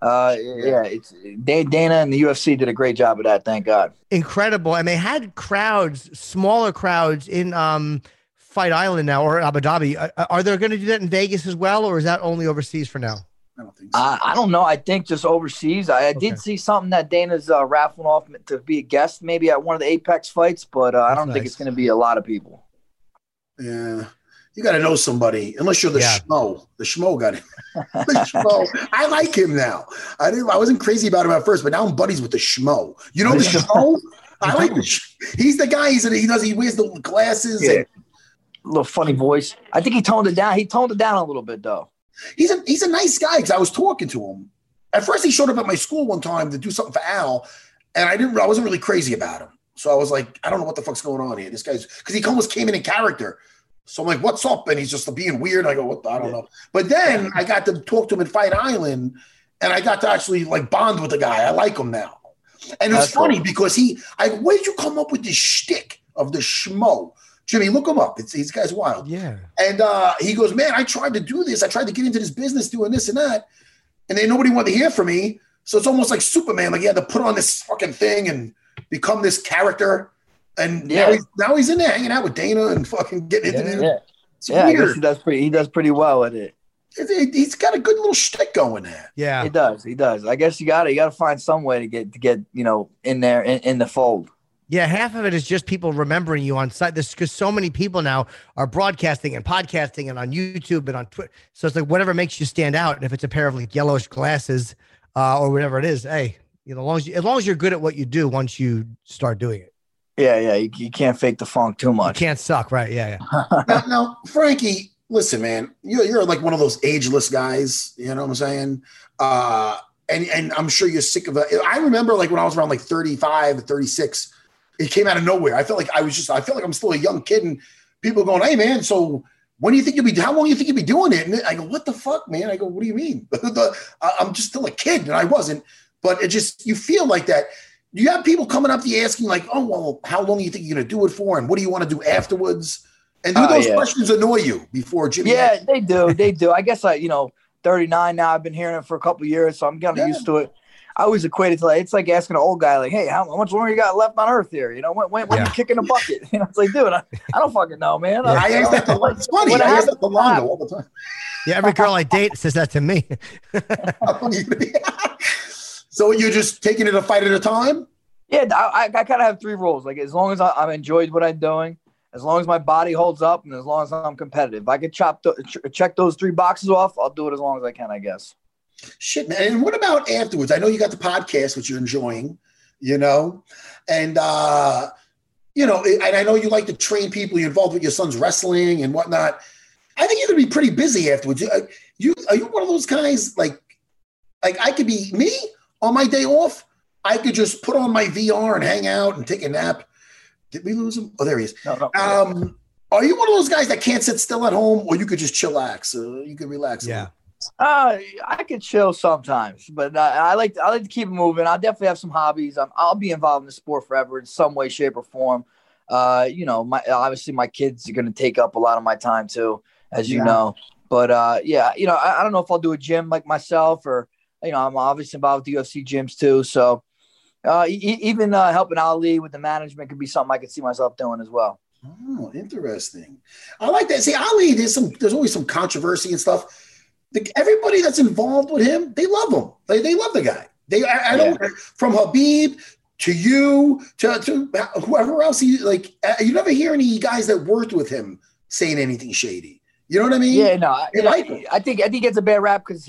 It's Dana and the UFC did a great job of that. Thank God. Incredible, and they had smaller crowds in Fight Island now or Abu Dhabi. Are they going to do that in Vegas as well, or is that only overseas for now? I don't think so. I don't know. I think just overseas. I did see something that Dana's raffling off to be a guest maybe at one of the Apex fights, but I don't think it's going to be a lot of people. Yeah. You got to know somebody, unless you're the schmo. The schmo got it. The schmo. I like him now. I wasn't crazy about him at first, but now I'm buddies with the schmo. You know the schmo? I like he's the guy. He wears the glasses. Yeah. Little funny voice. I think he toned it down. He toned it down a little bit though. He's a nice guy because I was talking to him. At first, he showed up at my school one time to do something for Al, and I wasn't really crazy about him. So I was like, I don't know what the fuck's going on here. This guy's because he almost came in character. So I'm like, what's up? And he's just being weird. I go, what? I don't know. But then I got to talk to him at Fight Island, and I got to actually like bond with the guy. I like him now. And it's funny because where did you come up with this shtick of the schmo? Jimmy, look him up. These guy's wild. Yeah. And he goes, man, I tried to do this. I tried to get into this business doing this and that. And then nobody wanted to hear from me. So it's almost like Superman. Like he had to put on this fucking thing and become this character. And now he's in there hanging out with Dana and fucking getting into it. Yeah, I guess he does pretty well at it. He's got a good little shtick going there. Yeah, he does. I guess you got to find some way to get in there in the fold. Yeah, half of it is just people remembering you on site. This because so many people now are broadcasting and podcasting and on YouTube and on Twitter. So it's like whatever makes you stand out. And if it's a pair of like yellowish glasses or whatever it is, hey, as long as you're good at what you do, once you start doing it. Yeah, you can't fake the funk too much. You can't suck, right? Yeah. Now, Frankie, listen, man, you're like one of those ageless guys. You know what I'm saying? And I'm sure you're sick of it. I remember like when I was around like 35 or 36, it came out of nowhere. I felt like I feel like I'm still a young kid, and people going, "Hey, man, so how long do you think you'll be doing it?" And I go, "What the fuck, man?" I go, "What do you mean?" I'm just still a kid, and I wasn't. But it just you feel like that. You have people coming up to you asking like, "Oh, well, how long do you think you're going to do it for? And what do you want to do afterwards?" And do those questions annoy you before Jimmy? Yeah, they do. I guess 39 now. I've been hearing it for a couple of years, so I'm getting used to it. I always equate it to it's like asking an old guy like, "Hey, how much longer you got left on Earth here? When you kicking the bucket?" It's like, dude, I don't fucking know, man. I ask that to it's funny. I ask that to Longo all the time. Yeah, every girl I date says that to me. So you're just taking it a fight at a time? Yeah, I kind of have three rules. Like as long as I've enjoyed what I'm doing, as long as my body holds up, and as long as I'm competitive. If I can check those three boxes off, I'll do it as long as I can, I guess. Shit, man. And what about afterwards? I know you got the podcast, which you're enjoying, and, and I know you like to train people. You're involved with your son's wrestling and whatnot. I think you're going to be pretty busy afterwards. Are you one of those guys like I could be me on my day off? I could just put on my VR and hang out and take a nap. Did we lose him? Oh, there he is. No. Are you one of those guys that can't sit still at home, or you could just chillax? You could relax. Yeah. I could chill sometimes, but I like to keep it moving. I definitely have some hobbies. I'll be involved in the sport forever in some way, shape, or form. Obviously my kids are going to take up a lot of my time too, as you know. But I don't know if I'll do a gym like myself, or I'm obviously involved with the UFC gyms too. So even helping Ali with the management could be something I could see myself doing as well. Oh, interesting. I like that. See, Ali, there's always some controversy and stuff. Everybody that's involved with him, they love him. They love the guy. I don't from Habib to you to whoever else. You never hear any guys that worked with him saying anything shady. You know what I mean? Yeah, no. I think he gets a bad rap because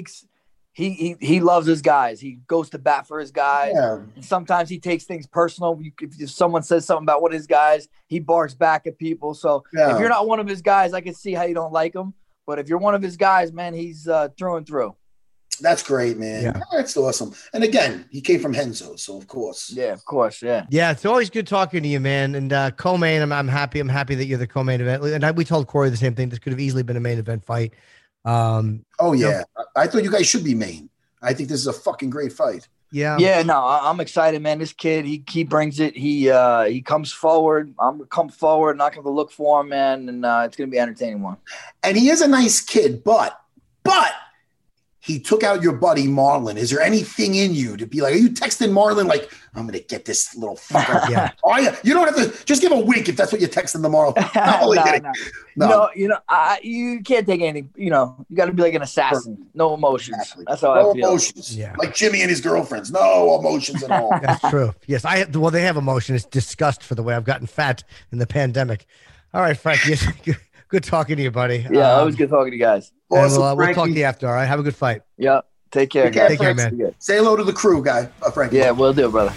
he loves his guys. He goes to bat for his guys. Yeah. And sometimes he takes things personal. If someone says something about one of his guys, he barks back at people. So if you're not one of his guys, I can see how you don't like him. But if you're one of his guys, man, he's through and through. That's great, man. Yeah. That's awesome. And again, he came from Henzo, so of course. Yeah, of course, yeah. Yeah, it's always good talking to you, man. And co-main, I'm happy. I'm happy that you're the co-main event. And we told Corey the same thing. This could have easily been a main event fight. I thought you guys should be main. I think this is a fucking great fight. Yeah. Yeah, no, I'm excited, man. This kid, he brings it. He comes forward. I'm going to come forward, not going to look for him, man. And it's going to be an entertaining one. And he is a nice kid, but he took out your buddy Marlon, is there anything in you to be like, are you texting Marlon like, I'm going to get this little fucker? Yeah. Oh, yeah. You don't have to, just give a wink if that's what you're texting the Marlon. No. You can't take anything. You got to be like an assassin. No emotions. Exactly. That's how I feel. Emotions. Yeah. Like Jimmy and his girlfriends. No emotions at all. That's true. Yes, they have emotion. It's disgust for the way I've gotten fat in the pandemic. All right, Frank. Yes, good talking to you, buddy. Yeah, always good talking to you guys. Awesome, we'll talk to you after. All right, have a good fight. Yeah, take care, guys. Take care, man. Say hello to the crew, guy, Frankie. Yeah, we'll do, brother.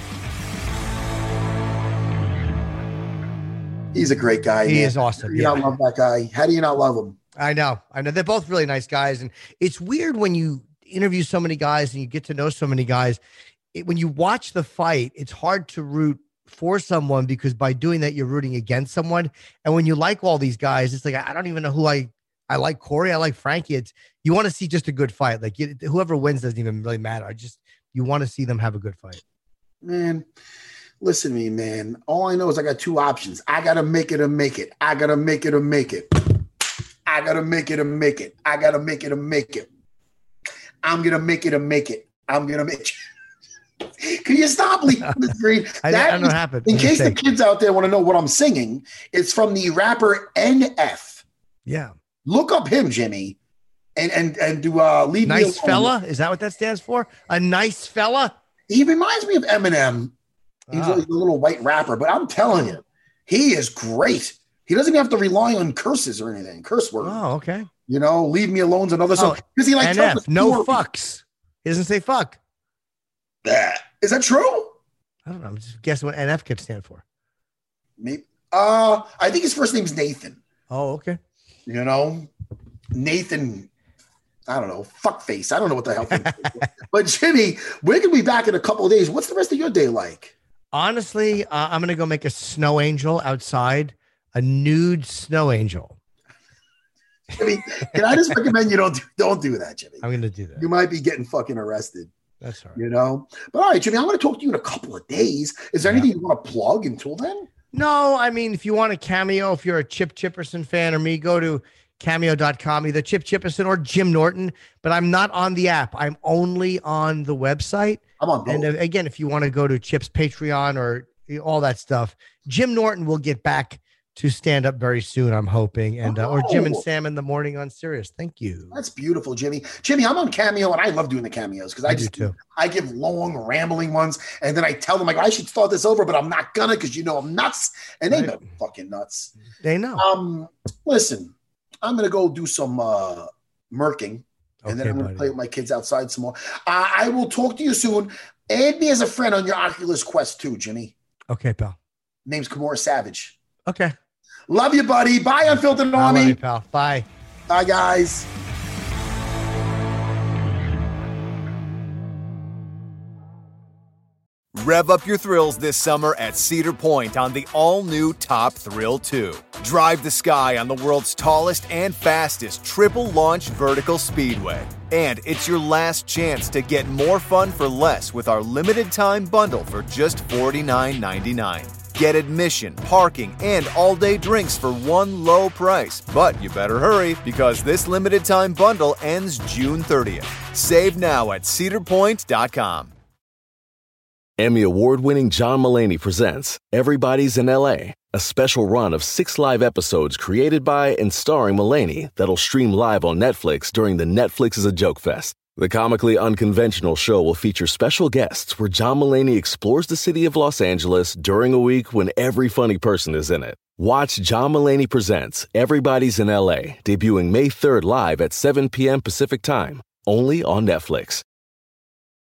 He's a great guy. He is awesome. How do you not love that guy? How do you not love him? I know. They're both really nice guys, and it's weird when you interview so many guys and you get to know so many guys. When you watch the fight, it's hard to root for someone because by doing that, you're rooting against someone. And when you like all these guys, it's like I don't even know who I like Corey. I like Frankie. You want to see just a good fight. Like whoever wins doesn't even really matter. You want to see them have a good fight. Man, listen to me, man. All I know is I got two options. I got to make it or make it. I got to make it or make it. I got to make it or make it. I got to make it or make it. I'm going to make it or make it. I'm going to make it. Can you stop leaving the screen? I don't know what happened. In case the kids out there want to know what I'm singing, it's from the rapper NF. Yeah. Look up him, Jimmy, and do leave me alone. Nice fella? Is that what that stands for? A nice fella? He reminds me of Eminem. He's a little white rapper, but I'm telling you, he is great. He doesn't even have to rely on curses or anything, curse words. Oh, okay. Leave me alone's another song. Because he like NF, no fucks. He doesn't say fuck. Is that true? I don't know. I'm just guessing what NF could stand for. Maybe. I think his first name's Nathan. Oh, okay. Nathan. I don't know. Fuckface. I don't know what the hell. But Jimmy, we're gonna be back in a couple of days. What's the rest of your day like? Honestly, I'm gonna go make a snow angel outside. A nude snow angel. Jimmy, can I just recommend you don't do that, Jimmy? I'm gonna do that. You might be getting fucking arrested. That's all right. But all right, Jimmy, I'm going to talk to you in a couple of days. Is there anything you want to plug until then? No, I mean, if you want a cameo, if you're a Chip Chipperson fan or me, go to cameo.com, either Chip Chipperson or Jim Norton, but I'm not on the app. I'm only on the website. I'm on both. And again, if you want to go to Chip's Patreon or all that stuff, Jim Norton will get back to stand up very soon, I'm hoping, and or Jim and Sam in the morning on Sirius. Thank you. That's beautiful, Jimmy. Jimmy, I'm on Cameo, and I love doing the cameos because I give long, rambling ones, and then I tell them, like, I should start this over, but I'm not gonna because I'm nuts, and they know fucking nuts. They know. Listen, I'm gonna go do some murking, and then I'm gonna play with my kids outside some more. I will talk to you soon. Add me as a friend on your Oculus Quest too, Jimmy. Okay, pal. Name's Kimura Savage. Okay. Love you, buddy. Bye, Unfiltered Army. Love you, pal. Bye. Bye, guys. Rev up your thrills this summer at Cedar Point on the all-new Top Thrill 2. Drive the sky on the world's tallest and fastest triple-launch vertical speedway. And it's your last chance to get more fun for less with our limited-time bundle for just $49.99. Get admission, parking, and all-day drinks for one low price. But you better hurry because this limited-time bundle ends June 30th. Save now at cedarpoint.com. Emmy award-winning John Mulaney presents Everybody's in L.A., a special run of 6 live episodes created by and starring Mulaney that'll stream live on Netflix during the Netflix is a Joke Fest. The comically unconventional show will feature special guests where John Mulaney explores the city of Los Angeles during a week when every funny person is in it. Watch John Mulaney Presents Everybody's in L.A., debuting May 3rd live at 7 p.m. Pacific Time, only on Netflix.